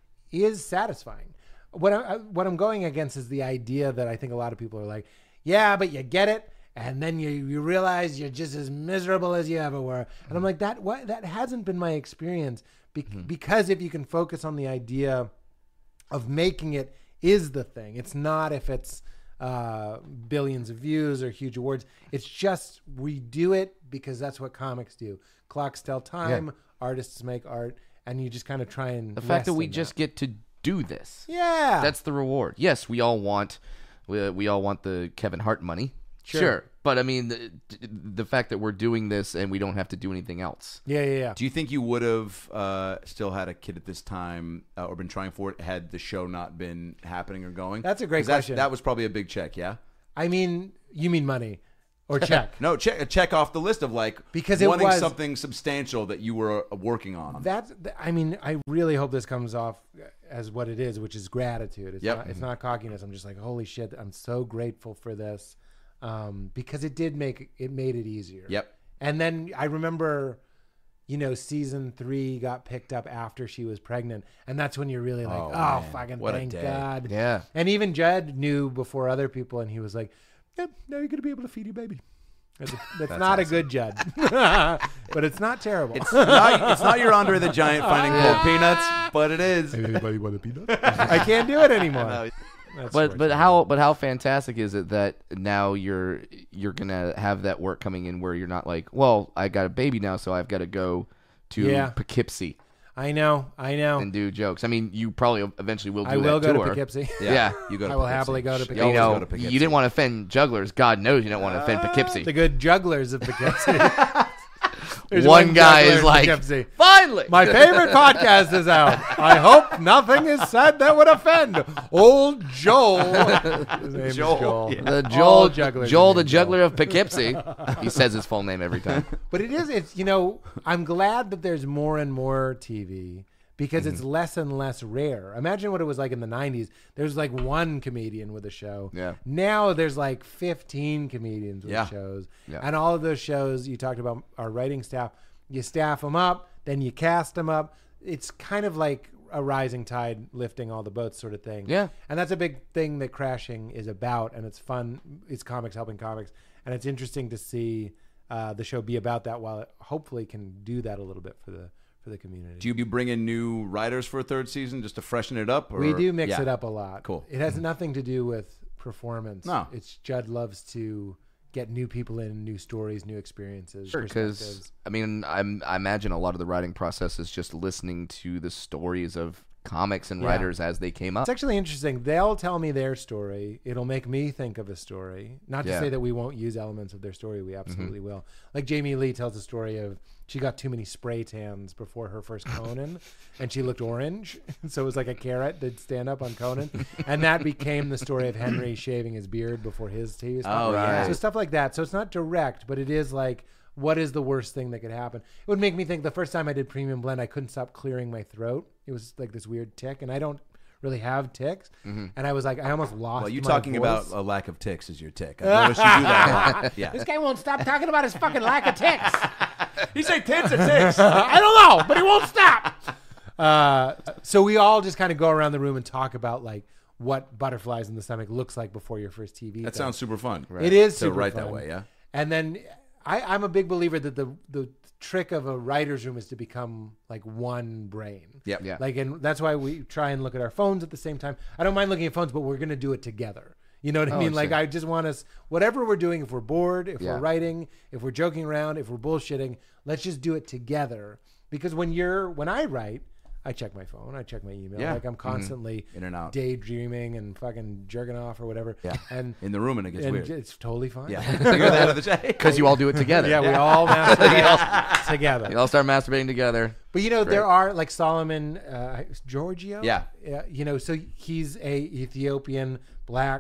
is satisfying. What I, what I'm going against is the idea that I think a lot of people are like, yeah, but you get it, and then you, you realize you're just as miserable as you ever were. And I'm like, that what that hasn't been my experience, be- because if you can focus on the idea of making it is the thing. It's not if it's uh, billions of views or huge awards. It's just we do it because that's what comics do. Clocks tell time, artists make art, and you just kind of try and The fact that rest we in just get to do this. yeah, That's the reward. Yes, we all want we, we all want the Kevin Hart money. Sure. But I mean the, the fact that we're doing this and we don't have to do anything else. yeah, yeah, yeah. Do you think you would have uh, still had a kid at this time uh, or been trying for it had the show not been happening or going? That's a great 'Cause that's- question. That was probably a big check, yeah? I mean, you mean money or check? No, check check off the list of like Because it wanting was- something substantial that you were uh, working on. That's, th- I mean, I really hope this comes off as what it is, which is gratitude. It's, Yep. not, it's not cockiness. I'm just like, holy shit, I'm so grateful for this, um, because it did make it made it easier. Yep. And then I remember, you know, season three got picked up after she was pregnant, and that's when you're really like, Oh, oh, man. fucking What a thank day. God. Yeah. And even Judd knew before other people, and he was like, yep, now you're gonna be able to feed your baby. That's, that's, not a good Judd, but it's not terrible. It's not, it's not your Andre the Giant finding cold peanuts, but it is. Anybody want a peanut? I can't do it anymore. No. That's But but fortunate. how but how fantastic is it that now you're you're gonna have that work coming in where you're not like, well, I got a baby now, so I've got to go to Yeah. Poughkeepsie I know, I know. and do jokes. I mean, you probably eventually will do I will that go tour. to Poughkeepsie. Yeah. You go to I will Poughkeepsie. happily go to You Poughkeepsie. You always know, go to Poughkeepsie. you didn't want to offend jugglers. God knows you don't want to offend Poughkeepsie. The good jugglers of Poughkeepsie. There's One guy juggler is in like, Poughkeepsie. finally. My favorite podcast is out. I hope nothing is said that would offend old Joel. His name is Joel, Joel. yeah. The All Joel, jugglers Joel are the named juggler of Poughkeepsie. He says his full name every time. But it is, it's, you know, I'm glad that there's more and more T V because Mm-hmm. it's less and less rare. Imagine what it was like in the nineties. There's like one comedian with a show. Yeah. Now there's like fifteen comedians with Yeah. shows. Yeah. And all of those shows you talked about, our writing staff, you staff them up, then you cast them up. It's kind of like a rising tide lifting all the boats sort of thing. Yeah. And that's a big thing that Crashing is about, and it's fun. It's comics helping comics, and it's interesting to see uh, the show be about that, while it hopefully can do that a little bit for the for the community. Do you bring in new writers for a third season just to freshen it up? Or? we do mix Yeah. it up a lot. Cool. It has nothing to do with performance. No. It's Judd loves to get new people in, new stories, new experiences, Because perspectives. I mean, I'm, I imagine a lot of the writing process is just listening to the stories of comics and Yeah. writers as they came up. It's actually interesting. They'll tell me their story. It'll make me think of a story. Not to Yeah. say that we won't use elements of their story. We absolutely will. Like Jamie Lee tells a story of she got too many spray tans before her first Conan, and she looked orange. So it was like a carrot that stand up on Conan. And that became the story of Henry shaving his beard before his T V spot. Oh, yeah. So stuff like that. So it's not direct, but it is like, what is the worst thing that could happen? It would make me think the first time I did Premium Blend, I couldn't stop clearing my throat. It was like this weird tick, and I don't really have ticks. And I was like, I almost lost Well, you my talking about voice. a lack of ticks is your tick. I noticed you do that a lot. Yeah. This guy won't stop talking about his fucking lack of ticks. You say tits or ticks? I don't know, but he won't stop. uh, so we all just kind of go around the room and talk about like what butterflies in the stomach looks like before your first T V. That thing. sounds super fun. Right? It is to super write fun. that way, yeah. And then I, I'm a big believer that the the trick of a writer's room is to become like one brain. Yep. Yeah. Like, and that's why we try and look at our phones at the same time. I don't mind looking at phones, but we're going to do it together. You know what I Oh, mean? I Like, see. I just want us, whatever we're doing, if we're bored, if Yeah. we're writing, if we're joking around, if we're bullshitting, let's just do it together. Because when you're, when I write, I check my phone, I check my email. Yeah. Like I'm constantly In and out. daydreaming and fucking jerking off or whatever. Yeah. And, In the room, and it gets and weird. it's totally fine. Yeah. Figure that out of the day. Because you all do it together. Yeah, we all masturbate together. You all start masturbating together. But you know, Great. there are like Solomon uh, Giorgio. Yeah. yeah. You know, so he's a Ethiopian black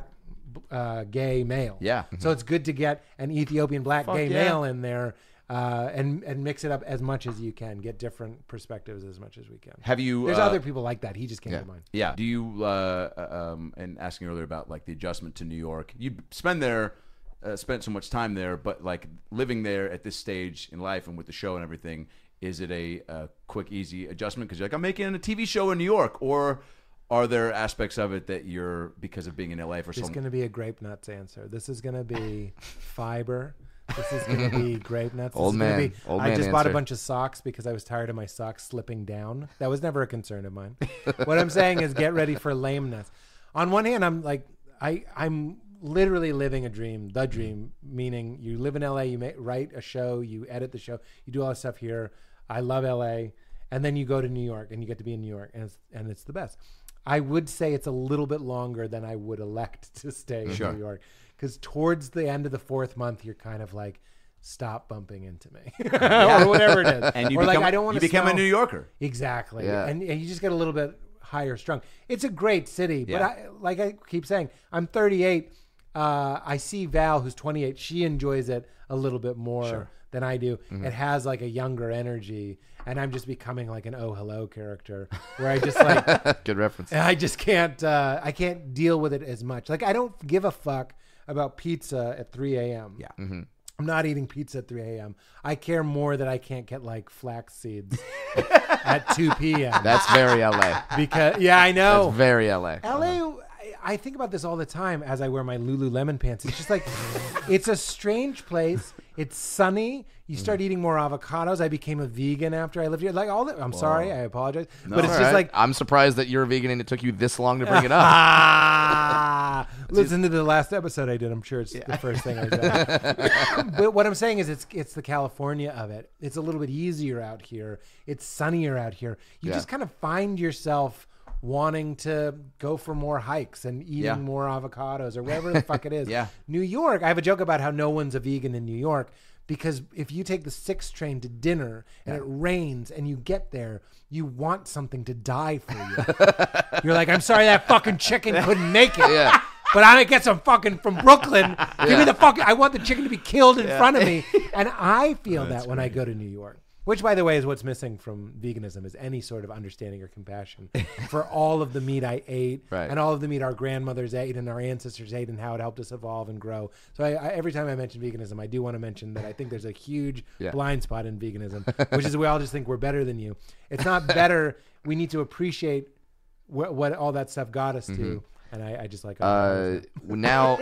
uh, gay male. Yeah. So it's good to get an Ethiopian black Fuck gay yeah. male in there uh, and and mix it up as much as you can. Get different perspectives as much as we can. Have you? There's uh, other people like that. He just came yeah. to mind. Yeah. Do you? Uh, um, and asking earlier about like the adjustment to New York. You spend there, uh, spent so much time there, but like living there at this stage in life and with the show and everything, is it a, a quick, easy adjustment? Because you're like, I'm making a T V show in New York, or are there aspects of it that you're, because of being in L A for This is some? going to be a grape nuts answer. This is going to be fiber. This is going to be grape nuts. This Old is gonna man. Be, Old I man just bought a answer. bunch of socks because I was tired of my socks slipping down. That was never a concern of mine. What I'm saying is get ready for lameness. On one hand, I'm like, I, I'm literally living a dream, the dream, meaning you live in L A, you may, write a show, you edit the show, you do all this stuff here. I love L A. And then you go to New York and you get to be in New York and it's, and it's the best. I would say it's a little bit longer than I would elect to stay in Sure. New York. Because towards the end of the fourth month, you're kind of like, stop bumping into me, or whatever it is. And you or become, like, I don't want you to become a New Yorker. Exactly. Yeah. And, and you just get a little bit higher strung. It's a great city, but Yeah. I, like I keep saying, I'm thirty-eight. Uh, I see Val, who's twenty-eight. She enjoys it a little bit more Sure. than I do. It has like a younger energy, and I'm just becoming like an oh hello character, where I just like Good reference. and I just can't. Uh, I can't deal with it as much. Like I don't give a fuck about pizza at three a.m. Yeah. I'm not eating pizza at three a.m. I care more that I can't get like flax seeds at two p.m. That's very L A. because yeah, I know. That's very L A. L A, I- I think about this all the time as I wear my Lululemon pants. It's just like, it's a strange place. It's sunny. You start eating more avocados. I became a vegan after I lived here. Like all that. I'm sorry. I apologize. but it's All just right. like, I'm surprised that you're a vegan and it took you this long to bring it up. ah, listen to the last episode I did. I'm sure it's the first thing I said. But what I'm saying is it's it's the California of it. It's a little bit easier out here. It's sunnier out here. You Yeah. just kind of find yourself wanting to go for more hikes and eating Yeah. more avocados or whatever the fuck it is. Yeah. New York, I have a joke about how no one's a vegan in New York because if you take the six train to dinner and it rains and you get there, you want something to die for you. You're like, I'm sorry that fucking chicken couldn't make it. Yeah. But I'm gonna get some fucking from Brooklyn. Give me the fucking. I want the chicken to be killed in front of me, and I feel that when I go to New York. Which, by the way, is what's missing from veganism is any sort of understanding or compassion for all of the meat I ate Right. and all of the meat our grandmothers ate and our ancestors ate and how it helped us evolve and grow. So I, I, every time I mention veganism, I do want to mention that I think there's a huge Yeah. blind spot in veganism, which is we all just think we're better than you. It's not better. We need to appreciate what, what all that stuff got us to. And I, I just like. Uh, now,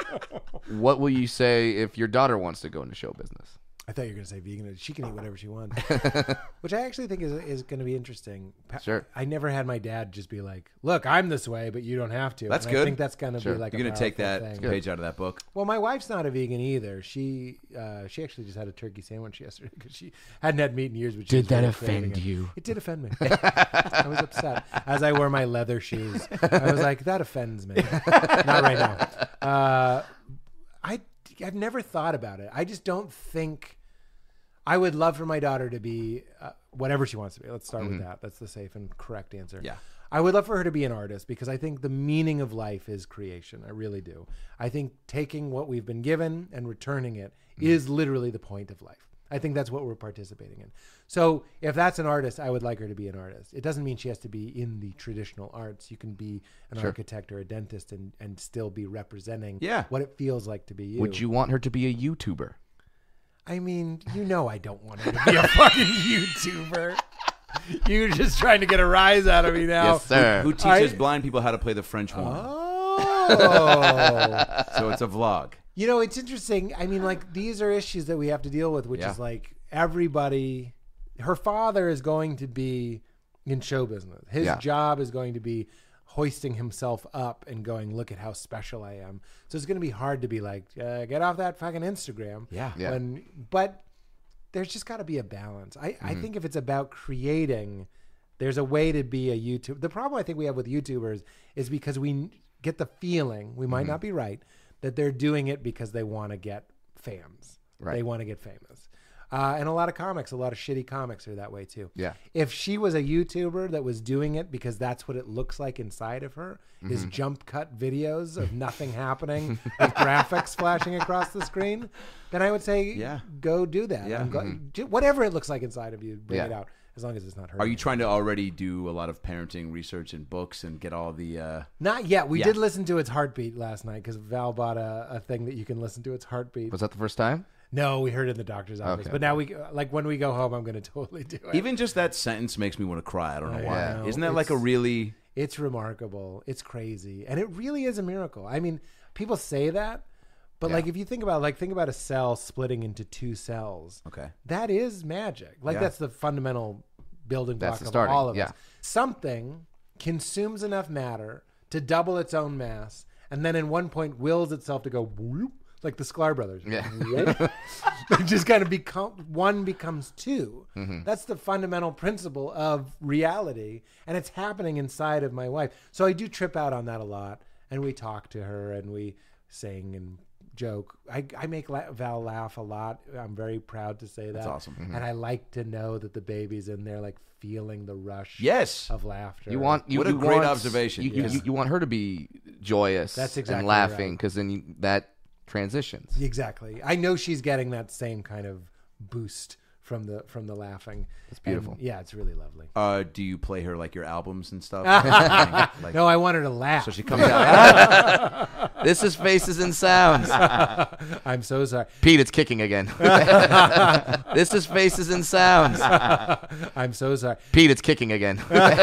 what will you say if your daughter wants to go into show business? I thought you were going to say vegan. She can eat whatever she wants, which I actually think is is going to be interesting. Pa- Sure. I never had my dad just be like, "Look, I'm this way, but you don't have to." That's And good. I think that's going to Sure. be like You're a going to take powerful that thing. page out of that book. Well, my wife's not a vegan either. She uh, she actually just had a turkey sandwich yesterday because she hadn't had meat in years. But she Did was that really offend craving it. you? It did offend me. I was upset as I wore my leather shoes. I was like, that offends me. Not right now. Uh, I I've never thought about it. I just don't think. I would love for my daughter to be uh, whatever she wants to be. Let's start with that. That's the safe and correct answer. Yeah. I would love for her to be an artist because I think the meaning of life is creation. I really do. I think taking what we've been given and returning it is literally the point of life. I think that's what we're participating in. So if that's an artist, I would like her to be an artist. It doesn't mean she has to be in the traditional arts. You can be an Sure. architect or a dentist and, and still be representing Yeah. what it feels like to be you. Would you want her to be a YouTuber? I mean, you know I don't want her to be a fucking YouTuber. You're just trying to get a rise out of me now. Yes, sir. Who teaches I- blind people how to play the French horn? Oh. So it's a vlog. You know, it's interesting. I mean, like, these are issues that we have to deal with, which Yeah. is like everybody. Her father is going to be in show business. His Yeah. job is going to be hoisting himself up and going, look at how special I am. So it's going to be hard to be like, uh, get off that fucking Instagram. Yeah. Yeah. When, but there's just got to be a balance. I, I think if it's about creating, there's a way to be a YouTuber. The problem I think we have with YouTubers is because we get the feeling, we might not be right, that they're doing it because they want to get fans. Right. They want to get famous. Uh, and a lot of comics, a lot of shitty comics are that way too. Yeah. If she was a YouTuber that was doing it because that's what it looks like inside of her, is jump cut videos of nothing happening with graphics flashing across the screen, then I would say, Yeah. go do that. Yeah. And go, do whatever it looks like inside of you, bring Yeah. it out, as long as it's not hurting. Are you trying to already do a lot of parenting research and books and get all the? Uh... Not yet. We Yeah. did listen to its heartbeat last night because Val bought a, a thing that you can listen to its heartbeat. Was that the first time? No, we heard it in the doctor's office. Okay. But now we, like when we go home, I'm going to totally do it. Even just that sentence makes me want to cry. I don't know I why. know. Isn't that like a It's- really? It's remarkable. It's crazy. And it really is a miracle. I mean, people say that, but Yeah. like if you think about like think about a cell splitting into two cells. Okay. That is magic. Like Yeah. that's the fundamental building block That's the of starting, all of yeah. us. Something consumes enough matter to double its own mass and then in one point wills itself to go whoop, like the Sklar brothers. Yeah. It just kind of become one becomes two. Mm-hmm. That's the fundamental principle of reality, and it's happening inside of my wife. So I do trip out on that a lot, and we talk to her and we sing and joke. I, I make La- Val laugh a lot. I'm very proud to say that. That's awesome. Mm-hmm. And I like to know that the baby's in there, like feeling the rush Yes. of laughter. You want you, What a you great want- observation. You, you- Yes. you, you want her to be joyous That's exactly and laughing right. because then you, that transitions. Exactly. I know she's getting that same kind of boost from the from the laughing. It's beautiful. yeah, it's really lovely. Uh, do you play her like your albums and stuff? like, No, I want her to laugh. So she comes out. This is Faces and Sounds. I'm so sorry. Pete, it's kicking again. This is Faces and Sounds. I'm so sorry. Pete, it's kicking again.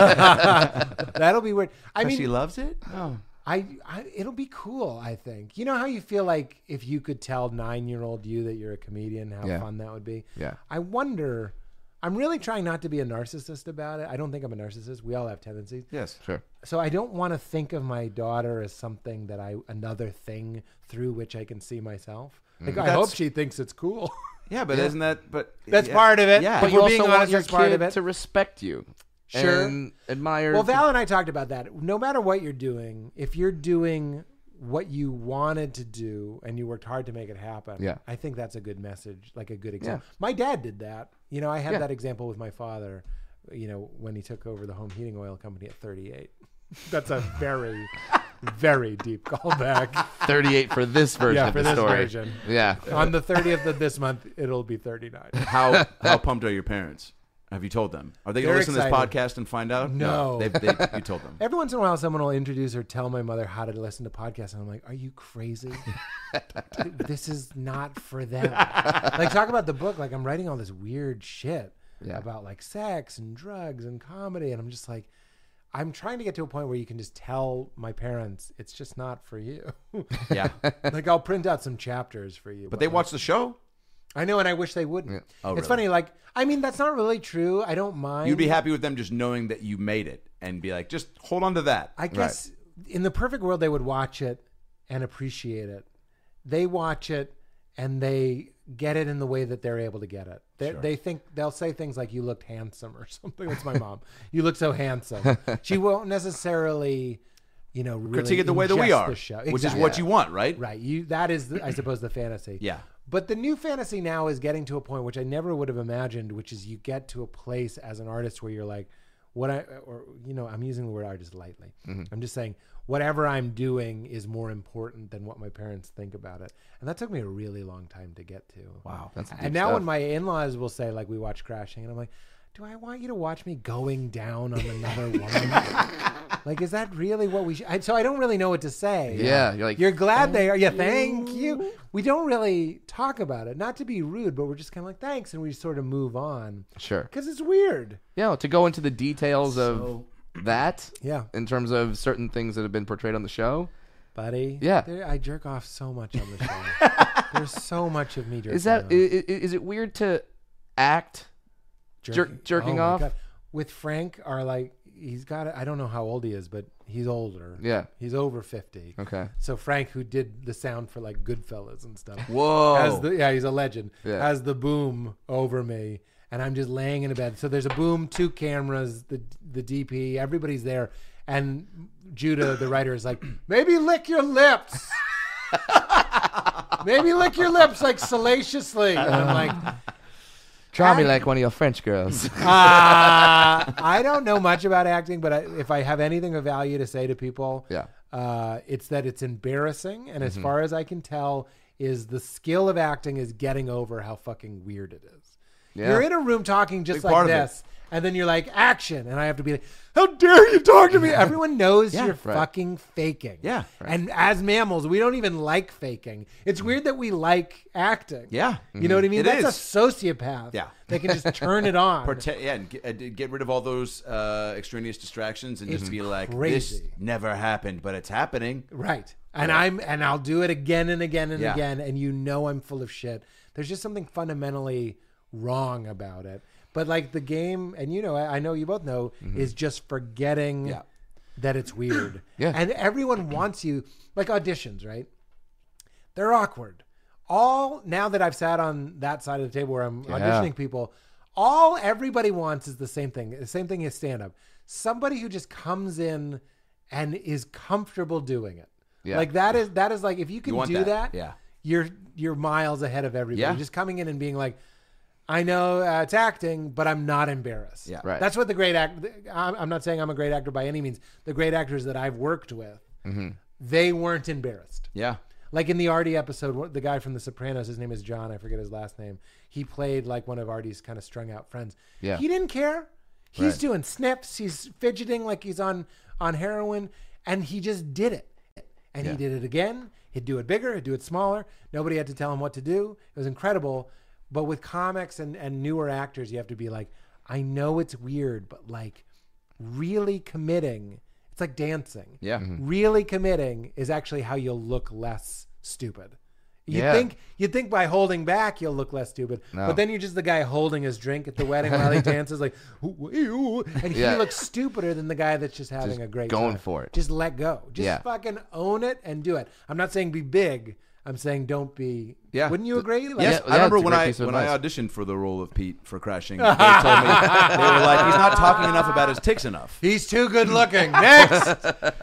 That'll be weird. I mean, she loves it. Oh. I, I it'll be cool. I think. You know how you feel like if you could tell nine-year-old you that you're a comedian, how Yeah. fun that would be. Yeah. I wonder. I'm really trying not to be a narcissist about it. I don't think I'm a narcissist. We all have tendencies. Yes. Sure. So I don't want to think of my daughter as something that I another thing through which I can see myself. Like I That's- hope she thinks it's cool. Yeah, but isn't that? But That's yeah. part of it. Yeah. But But we're you being also want honest, your that's part of kid it. to respect you. Sure. And admire. Well, Val and I talked about that. No matter what you're doing, if you're doing what you wanted to do and you worked hard to make it happen, Yeah. I think that's a good message, like a good example. Yeah. My dad did that. You know, I had Yeah. that example with my father, you know, when he took over the home heating oil company at thirty-eight. That's a very, very deep callback. thirty-eight for this version Yeah, of for the this story. version. Yeah. On the thirtieth of this month, it'll be thirty-nine. How how pumped are your parents? Have you told them? Are they going to They're listen to this excited. podcast and find out? No. They've, they, you told them. Every once in a while, someone will introduce or tell my mother how to listen to podcasts, and I'm like, "Are you crazy? Dude, this is not for them." Like, talk about the book. Like, I'm writing all this weird shit Yeah. about like sex and drugs and comedy, and I'm just like, I'm trying to get to a point where you can just tell my parents it's just not for you. Yeah. Like, I'll print out some chapters for you, But they like, watch the show. I know, and I wish they wouldn't. Oh, it's really? funny. Like, I mean, that's not really true. I don't mind. You'd be happy with them just knowing that you made it and be like, just hold on to that. I guess in the perfect world, they would watch it and appreciate it. They watch it and they get it in the way that they're able to get it. They, they think they'll say things like, "You looked handsome" or something. That's my mom. "You look so handsome." She won't necessarily, you know, really Critique it the way that we ingest are, the show. which is Exactly. what you want, right? Right. You. That is, the, I suppose, the fantasy. Yeah. But the new fantasy now is getting to a point which I never would have imagined, which is you get to a place as an artist where you're like, what I, or, you know, I'm using the word artist lightly. I'm just saying whatever I'm doing is more important than what my parents think about it. And that took me a really long time to get to. Wow. That's deep And now stuff. when my in-laws will say, like, we watch Crashing, and I'm like, do I want you to watch me going down on another woman? Like, is that really what we should? I, so I don't really know what to say. Yeah, you're like, you're glad they are. Yeah, thank you. We don't really talk about it, not to be rude, but we're just kind of like, thanks, and we sort of move on. Sure. Because it's weird. Yeah, to go into the details So- of that. Yeah. In terms of certain things that have been portrayed on the show. Buddy. Yeah. There, I jerk off so much on the show. There's so much of me jerking Is that off. is, is it weird to act jerking, jerking oh my off? God. With Frank, are like, he's got, I don't know how old he is, but he's older. Yeah. He's over fifty. Okay. So Frank, who did the sound for like Goodfellas and stuff. Whoa. Has the, yeah, he's a legend. Yeah. Has the boom over me. And I'm just laying in a bed. So there's a boom, two cameras, the the D P, everybody's there. And Judah, the writer, is like, maybe lick your lips. Maybe lick your lips like salaciously. And I'm like, Try me I- like one of your French girls. uh, I don't know much about acting, but I, if I have anything of value to say to people, Yeah. uh, it's that it's embarrassing. And as far as I can tell, is the skill of acting is getting over how fucking weird it is. Yeah. You're in a room talking just Big like part of it. this, and then you're like, action. And I have to be like, how dare you talk to me? Everyone knows Yeah, you're right. fucking faking. Yeah, And as mammals, we don't even like faking. It's weird that we like acting. Yeah. You know what I mean? It That's is. a sociopath. Yeah. They can just turn it on. Prote- yeah, and get, uh, get rid of all those uh, extraneous distractions and just It's be like, crazy. this never happened, but it's happening. Right. And I'm and I'll do it again and again and Yeah. again, and you know I'm full of shit. There's just something fundamentally wrong about it. But like the game, and you know, I, I know you both know, is just forgetting Yeah. that it's weird. Yeah. And everyone wants you, like auditions, right? They're awkward. All now that I've sat on that side of the table where I'm Yeah. auditioning people, all everybody wants is the same thing. The same thing as stand up. Somebody who just comes in and is comfortable doing it. Yeah. Like that is that is like if you can You want do that. that, Yeah. you're you're miles ahead of everybody. Yeah. Just coming in and being like, I know uh, it's acting, but I'm not embarrassed. Yeah. Right. That's what the great act. I'm, I'm not saying I'm a great actor by any means. The great actors that I've worked with, they weren't embarrassed. Yeah. Like in the Artie episode, what- the guy from The Sopranos, his name is John. I forget his last name. He played like one of Artie's kind of strung out friends. Yeah. He didn't care. He's Right. doing snips. He's fidgeting like he's on on heroin, and he just did it. And Yeah. he did it again. He'd do it bigger. He'd do it smaller. Nobody had to tell him what to do. It was incredible. But with comics and, and newer actors, you have to be like, I know it's weird, but like really committing. It's like dancing. Yeah. Really committing is actually how you'll look less stupid. You Yeah. think you think by holding back you'll look less stupid, No. but then you're just the guy holding his drink at the wedding while he dances, like, ooh, ooh, and Yeah. he looks stupider than the guy that's just having Just a great going time. for it. Just let go. Just Yeah. fucking own it and do it. I'm not saying be big. I'm saying don't be. Yeah. Wouldn't you agree? Like, Yes, Yeah, I remember it's a when great I piece of when I advice. auditioned for the role of Pete for Crashing. They told me they were like, he's not talking enough about his ticks enough. He's too good looking. Next.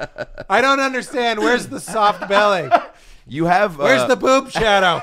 I don't understand. Where's the soft belly? You have uh, Where's the boob shadow?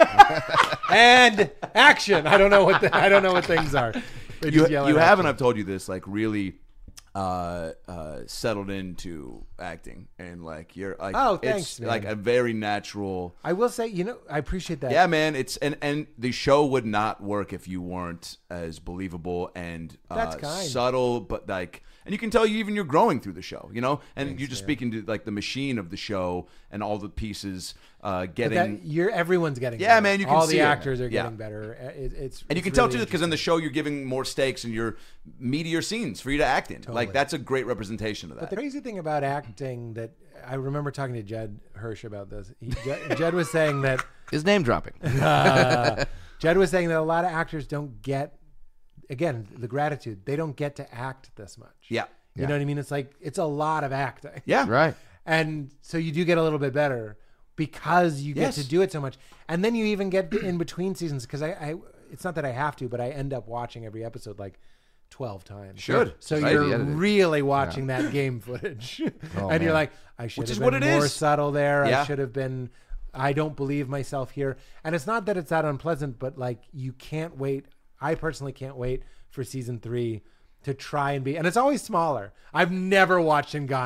And action. I don't know what the, I don't know what things are. They you, just yell at you have, action. and I've told you this, like really uh, uh, settled into acting, and like you're like, Oh, thanks, it's man. like a very natural. I will say, you know, I appreciate that. Yeah, man. It's and and the show would not work if you weren't as believable and uh, That's kind. subtle, but like, and you can tell you even you're growing through the show, you know. And you're just speaking to like the machine of the show and all the pieces uh, But getting. that, you're everyone's getting Yeah, better. man, you can all see the it. actors are Yeah. getting better. Uh, It, it's And you it's can tell really too, because in the show you're giving more stakes and you're meatier scenes for you to act in. Like that's a great representation of that. But the crazy thing about acting that I remember talking to Jed Hirsch about this. He, Jed, Jed was saying that His name dropping. uh, Jed was saying that a lot of actors don't get, again, the gratitude. They don't get to act this much. yeah, You know what I mean? It's like it's a lot of acting. yeah, Right. And so you do get a little bit better because you get Yes. to do it so much. And then you even get in between seasons because I, I, it's not that I have to, but I end up watching every episode like twelve times. Should. So Right, you're the editing. really watching that game footage. Oh, and you're man. like, I should Which have is been what it more is. subtle there. Yeah. I should have been, I don't believe myself here. And it's not that it's that unpleasant, but like you can't wait. I personally can't wait for season three to try and be, and it's always smaller. I've never watched and gone,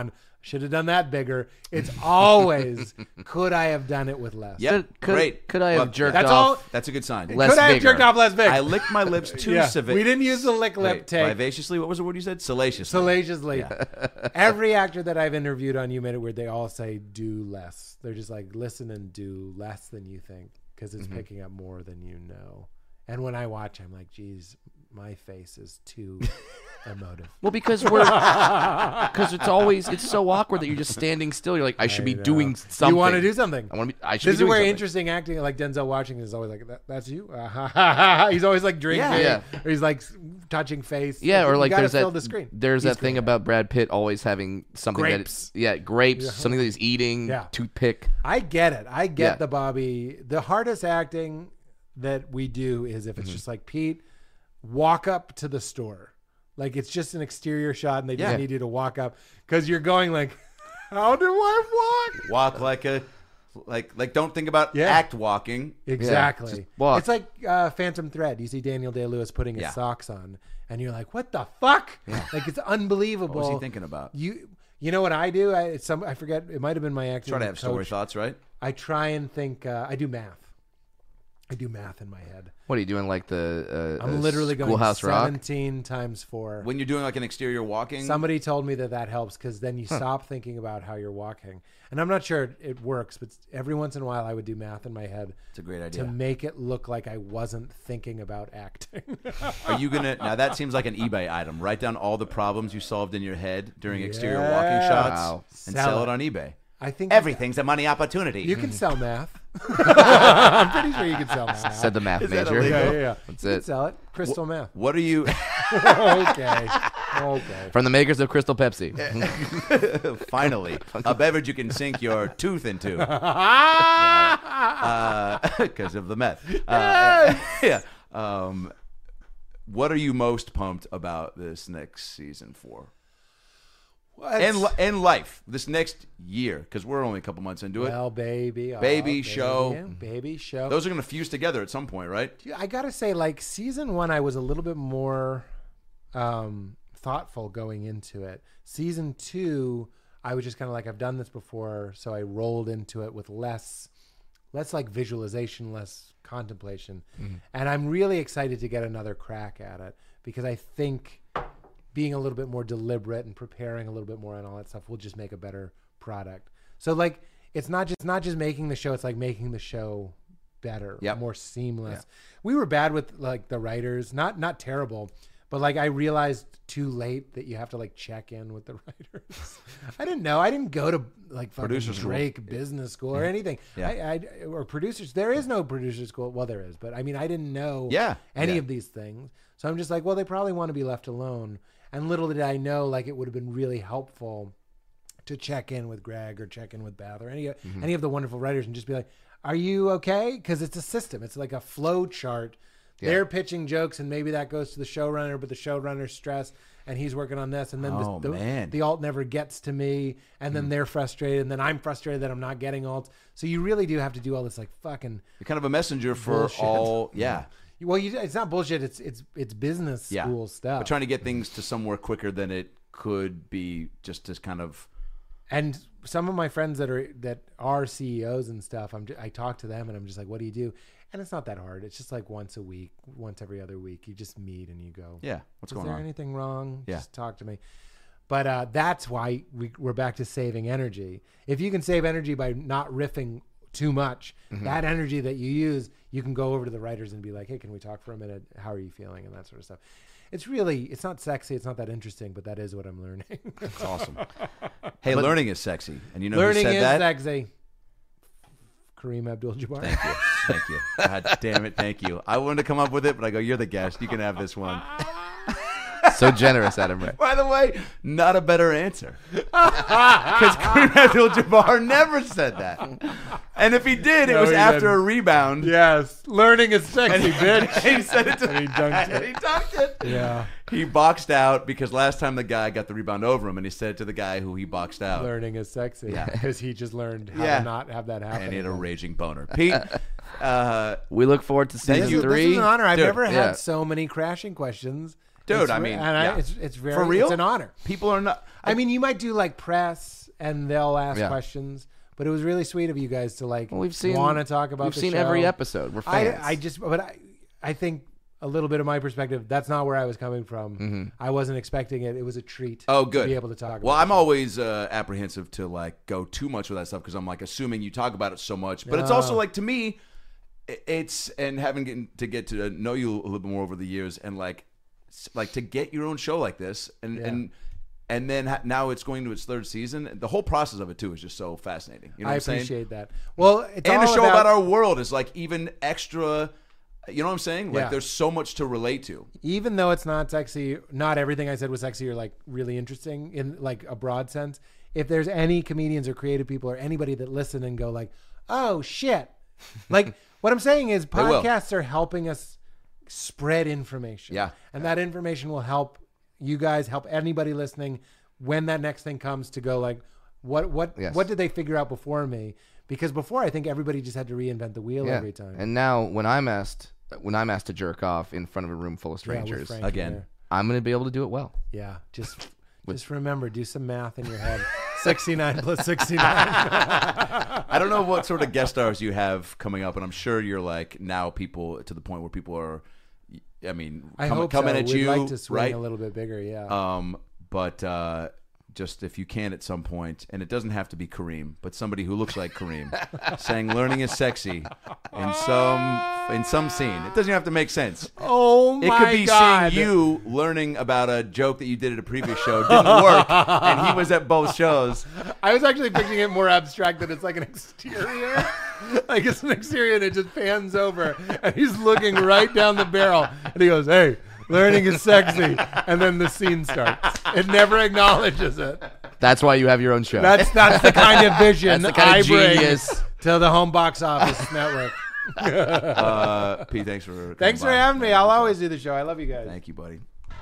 Should have done that bigger. It's always, could I have done it with less? Yep. Could, could, Great. Could I have Well, jerked that's off? all- That's a good sign. Less could I have bigger. jerked off less big? I licked my lips too yeah. civic. We didn't use the lick lip Wait, take. vivaciously. What was the word you said? Salaciously. Salaciously. Every actor that I've interviewed on You Made It Weird, they all say do less. They're just like, listen and do less than you think because it's Mm-hmm. picking up more than you know. And when I watch, I'm like, geez, my face is too emotive. Well, because we're because it's always it's so awkward that you're just standing still. You're like, I should I be know. doing something. You want to do something. I want to be. I should This be is doing where something. interesting acting, like Denzel Washington, is always like, that, "That's you." Uh, ha, ha, ha, ha. He's always like drinking, Yeah. or he's like touching face. Yeah, or you like gotta there's fill that the screen. there's He's that thing great at about Brad Pitt always having something Grapes. that yeah grapes Yeah. something that he's eating Yeah. toothpick. I get it. I get Yeah. the Bobby. The hardest acting that we do is if it's Mm-hmm. just like, Pete, walk up to the store. Like it's just an exterior shot and they just Yeah. need you to walk up because you're going like, how do I walk? Walk like a, like, like. Don't think about Yeah. act walking. Exactly. just walk. It's like uh, Phantom Thread. You see Daniel Day-Lewis putting his Yeah. socks on and you're like, what the fuck? Like it's unbelievable. What was he thinking about? You you know what I do? I it's some I forget. It might have been my acting Try to have story coach. thoughts, right? I try and think. Uh, I do math. I do math in my head. What are you doing? Like the uh, I'm uh, literally going Schoolhouse Rock? seventeen times four. When you're doing like an exterior walking. Somebody told me that that helps because then you stop thinking about how you're walking. And I'm not sure it, it works, but every once in a while I would do math in my head It's a great to idea. make it look like I wasn't thinking about acting. Are you gonna now? That seems like an eBay item. Write down all the problems you solved in your head during exterior walking Yeah. shots Wow. and Sell sell it. it on eBay. I think Everything's a money opportunity. You can sell math. I'm pretty sure you can sell math. Said the math Is that major. illegal? yeah, yeah, yeah. That's You can it. sell it. Crystal math. What are you? okay. Okay. From the makers of Crystal Pepsi. Finally, a beverage you can sink your tooth into because of the meth. Uh, yeah. Um, what are you most pumped about this next season for? And li- and life this next year because we're only a couple months into it. Well, baby. oh, Baby show. yeah, Baby show. Those are going to fuse together at some point, right? Dude, I gotta say, like season one, I was a little bit more um, thoughtful going into it. Season two, I was just kind of like, I've done this before, so I rolled into it with less, less like visualization, less contemplation, and I'm really excited to get another crack at it because I think being a little bit more deliberate and preparing a little bit more and all that stuff will just make a better product. So like, it's not just not just making the show; it's like making the show better, Yep. more seamless. We were bad with like the writers, not not terrible, but like I realized too late that you have to like check in with the writers. I didn't know. I didn't go to like fucking Producer school. Drake business school or anything. Yeah. I, I or producers. There is no producer school. Well, there is, but I mean, I didn't know Yeah. any Yeah. of these things. So I'm just like, well, they probably want to be left alone. And little did I know, like it would have been really helpful to check in with Greg or check in with Beth or any Mm-hmm. any of the wonderful writers and just be like, "Are you okay?" Because it's a system. It's like a flow chart. They're pitching jokes, and maybe that goes to the showrunner, but the showrunner's stressed, and he's working on this, and then Oh, the, the, man. the alt never gets to me, and then they're frustrated, and then I'm frustrated that I'm not getting alts. So you really do have to do all this like fucking. You're kind of a messenger for Bullshit. all. Yeah. Well, you, it's not bullshit. It's it's it's business Yeah. school stuff. But trying to get things to somewhere quicker than it could be just as kind of. And some of my friends that are that are C E Os and stuff, I'm I talk to them and I'm just like, what do you do? And it's not that hard. It's just like once a week, once every other week. You just meet and you go, Yeah. What's is going there on? anything wrong? Yeah. Just talk to me. But uh, that's why we, we're back to saving energy. If you can save energy by not riffing too much, Mm-hmm. that energy that you use, you can go over to the writers and be like, hey, can we talk for a minute? How are you feeling? And that sort of stuff. It's really, it's not sexy. It's not that interesting, but that is what I'm learning. That's awesome. Hey, learning is sexy. And you know Learning who said is that? sexy. Kareem Abdul-Jabbar. Thank you. Thank you. God damn it. Thank you. I wanted to come up with it, but I go, you're the guest. You can have this one. So generous, Adam Ray. By the way, not a better answer. Because Kareem Abdul-Jabbar never said that. And if he did, it No, was he after didn't. a rebound. Yes. Learning is sexy, bitch. He said it to And he dunked it. He dunked it. Yeah. He boxed out because last time the guy got the rebound over him, and he said it to the guy who he boxed out. Learning is sexy. Yeah. Because he just learned how Yeah. to not have that happen. And he had a again. raging boner. Pete, uh, We look forward to Thank season you. This three. is an honor. I've Dude, never had yeah. so many crashing questions dude. It's I re- mean, and I, yeah. it's it's very For real? It's an honor. People are not. I mean, you might do like press, and they'll ask Yeah. questions. But it was really sweet of you guys to like Well, we've seen want to talk about. We've the seen show. every episode. We're I, fans. I just, but I, I think a little bit of my perspective. That's not where I was coming from. Mm-hmm. I wasn't expecting it. It was a treat. Oh, good. To be able to talk. Well, about I'm always uh, apprehensive to like go too much with that stuff because I'm like assuming you talk about it so much. But it's Yeah. also like to me, i- it's and having getting, to get to know you a little bit more over the years and like s- like to get your own show like this and Yeah. and and then ha- now it's going to its third season. The whole process of it too is just so fascinating. You know I what I'm saying? appreciate that. Well, it's And all the show about, our world is like even extra. You know what I'm saying? Like Yeah. there's so much to relate to. even though it's not sexy, not everything I said was sexy or like really interesting in like a broad sense. If there's any comedians or creative people or anybody that listen and go like, oh shit. Like what I'm saying is They will. podcasts are helping us spread information. Yeah. And that information will help you guys, help anybody listening when that next thing comes to go like, what, what, Yes. what did they figure out before me? Because before I think everybody just had to reinvent the wheel Yeah. every time. And now when I'm asked when I'm asked to jerk off in front of a room full of Yeah, with strangers, Frank Again. in there. I'm going to be able to do it well. Yeah, just just remember, do some math in your head. sixty-nine plus sixty-nine. I don't know what sort of guest stars you have coming up, and I'm sure you're like now people to the point where people are, I mean, I com- hope coming so. at We'd you, like to swing right? a little bit bigger, yeah. Um, but uh, just if you can at some point, and it doesn't have to be Kareem, but somebody who looks like Kareem, saying "learning is sexy" in some in some scene. It doesn't have to make sense. oh my It could be God. seeing you learning about a joke that you did at a previous show didn't work, and he was at both shows. I was actually picturing it more abstract that it's like an exterior. Like it's an exterior and it just pans over and he's looking right down the barrel and he goes, hey, learning is sexy. And then the scene starts. It never acknowledges it. That's why you have your own show. That's that's the kind of vision That's the kind I of bring genius. to the home box office network. Uh, Pete, thanks for coming Thanks for by. having me. I'll always do the show. I love you guys. Thank you, buddy.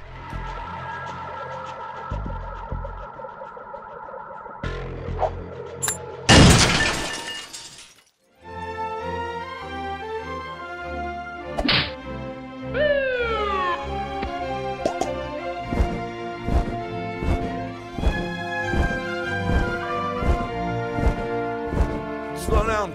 Slow down.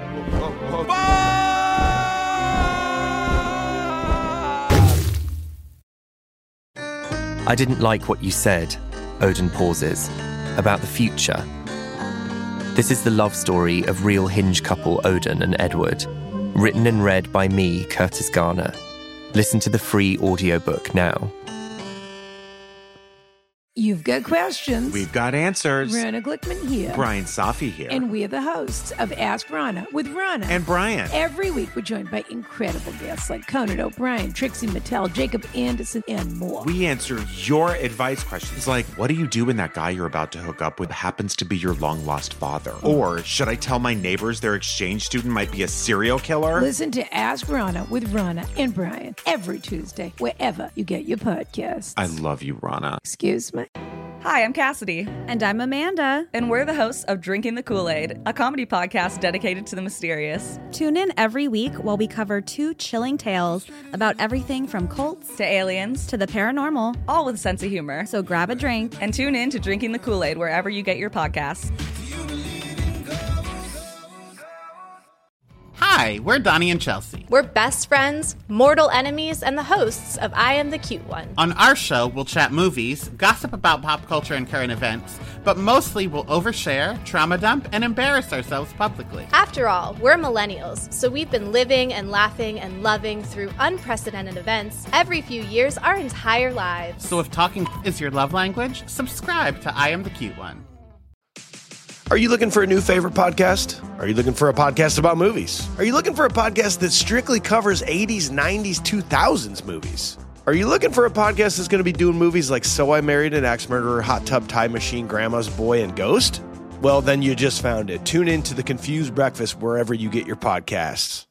I didn't like what you said, Odin pauses, about the future. This is the love story of real Hinge couple Odin and Edward, written and read by me, Curtis Garner. Listen to the free audiobook now. You've got questions. We've got answers. Rana Glickman here. Brian Safi here. And we're the hosts of Ask Rana with Rana. And Brian. Every week we're joined by incredible guests like Conan O'Brien, Trixie Mattel, Jacob Anderson, and more. We answer your advice questions like, what do you do when that guy you're about to hook up with happens to be your long-lost father? Or, should I tell my neighbors their exchange student might be a serial killer? Listen to Ask Rana with Rana and Brian every Tuesday, wherever you get your podcasts. I love you, Rana. Excuse me. Hi, I'm Cassidy. And I'm Amanda. And we're the hosts of Drinking the Kool-Aid, a comedy podcast dedicated to the mysterious. Tune in every week while we cover two chilling tales about everything from cults to aliens to the paranormal, all with a sense of humor. So grab a drink and tune in to Drinking the Kool-Aid wherever you get your podcasts. Hi, we're Donnie and Chelsea. We're best friends, mortal enemies, and the hosts of I Am the Cute One. On our show, we'll chat movies, gossip about pop culture and current events, but mostly we'll overshare, trauma dump, and embarrass ourselves publicly. After all, we're millennials, so we've been living and laughing and loving through unprecedented events every few years our entire lives. So if talking is your love language, subscribe to I Am the Cute One. Are you looking for a new favorite podcast? Are you looking for a podcast about movies? Are you looking for a podcast that strictly covers eighties, nineties, two thousands movies? Are you looking for a podcast that's going to be doing movies like So I Married an Axe Murderer, Hot Tub Time Machine, Grandma's Boy, and Ghost? Well, then you just found it. Tune in to The Confused Breakfast wherever you get your podcasts.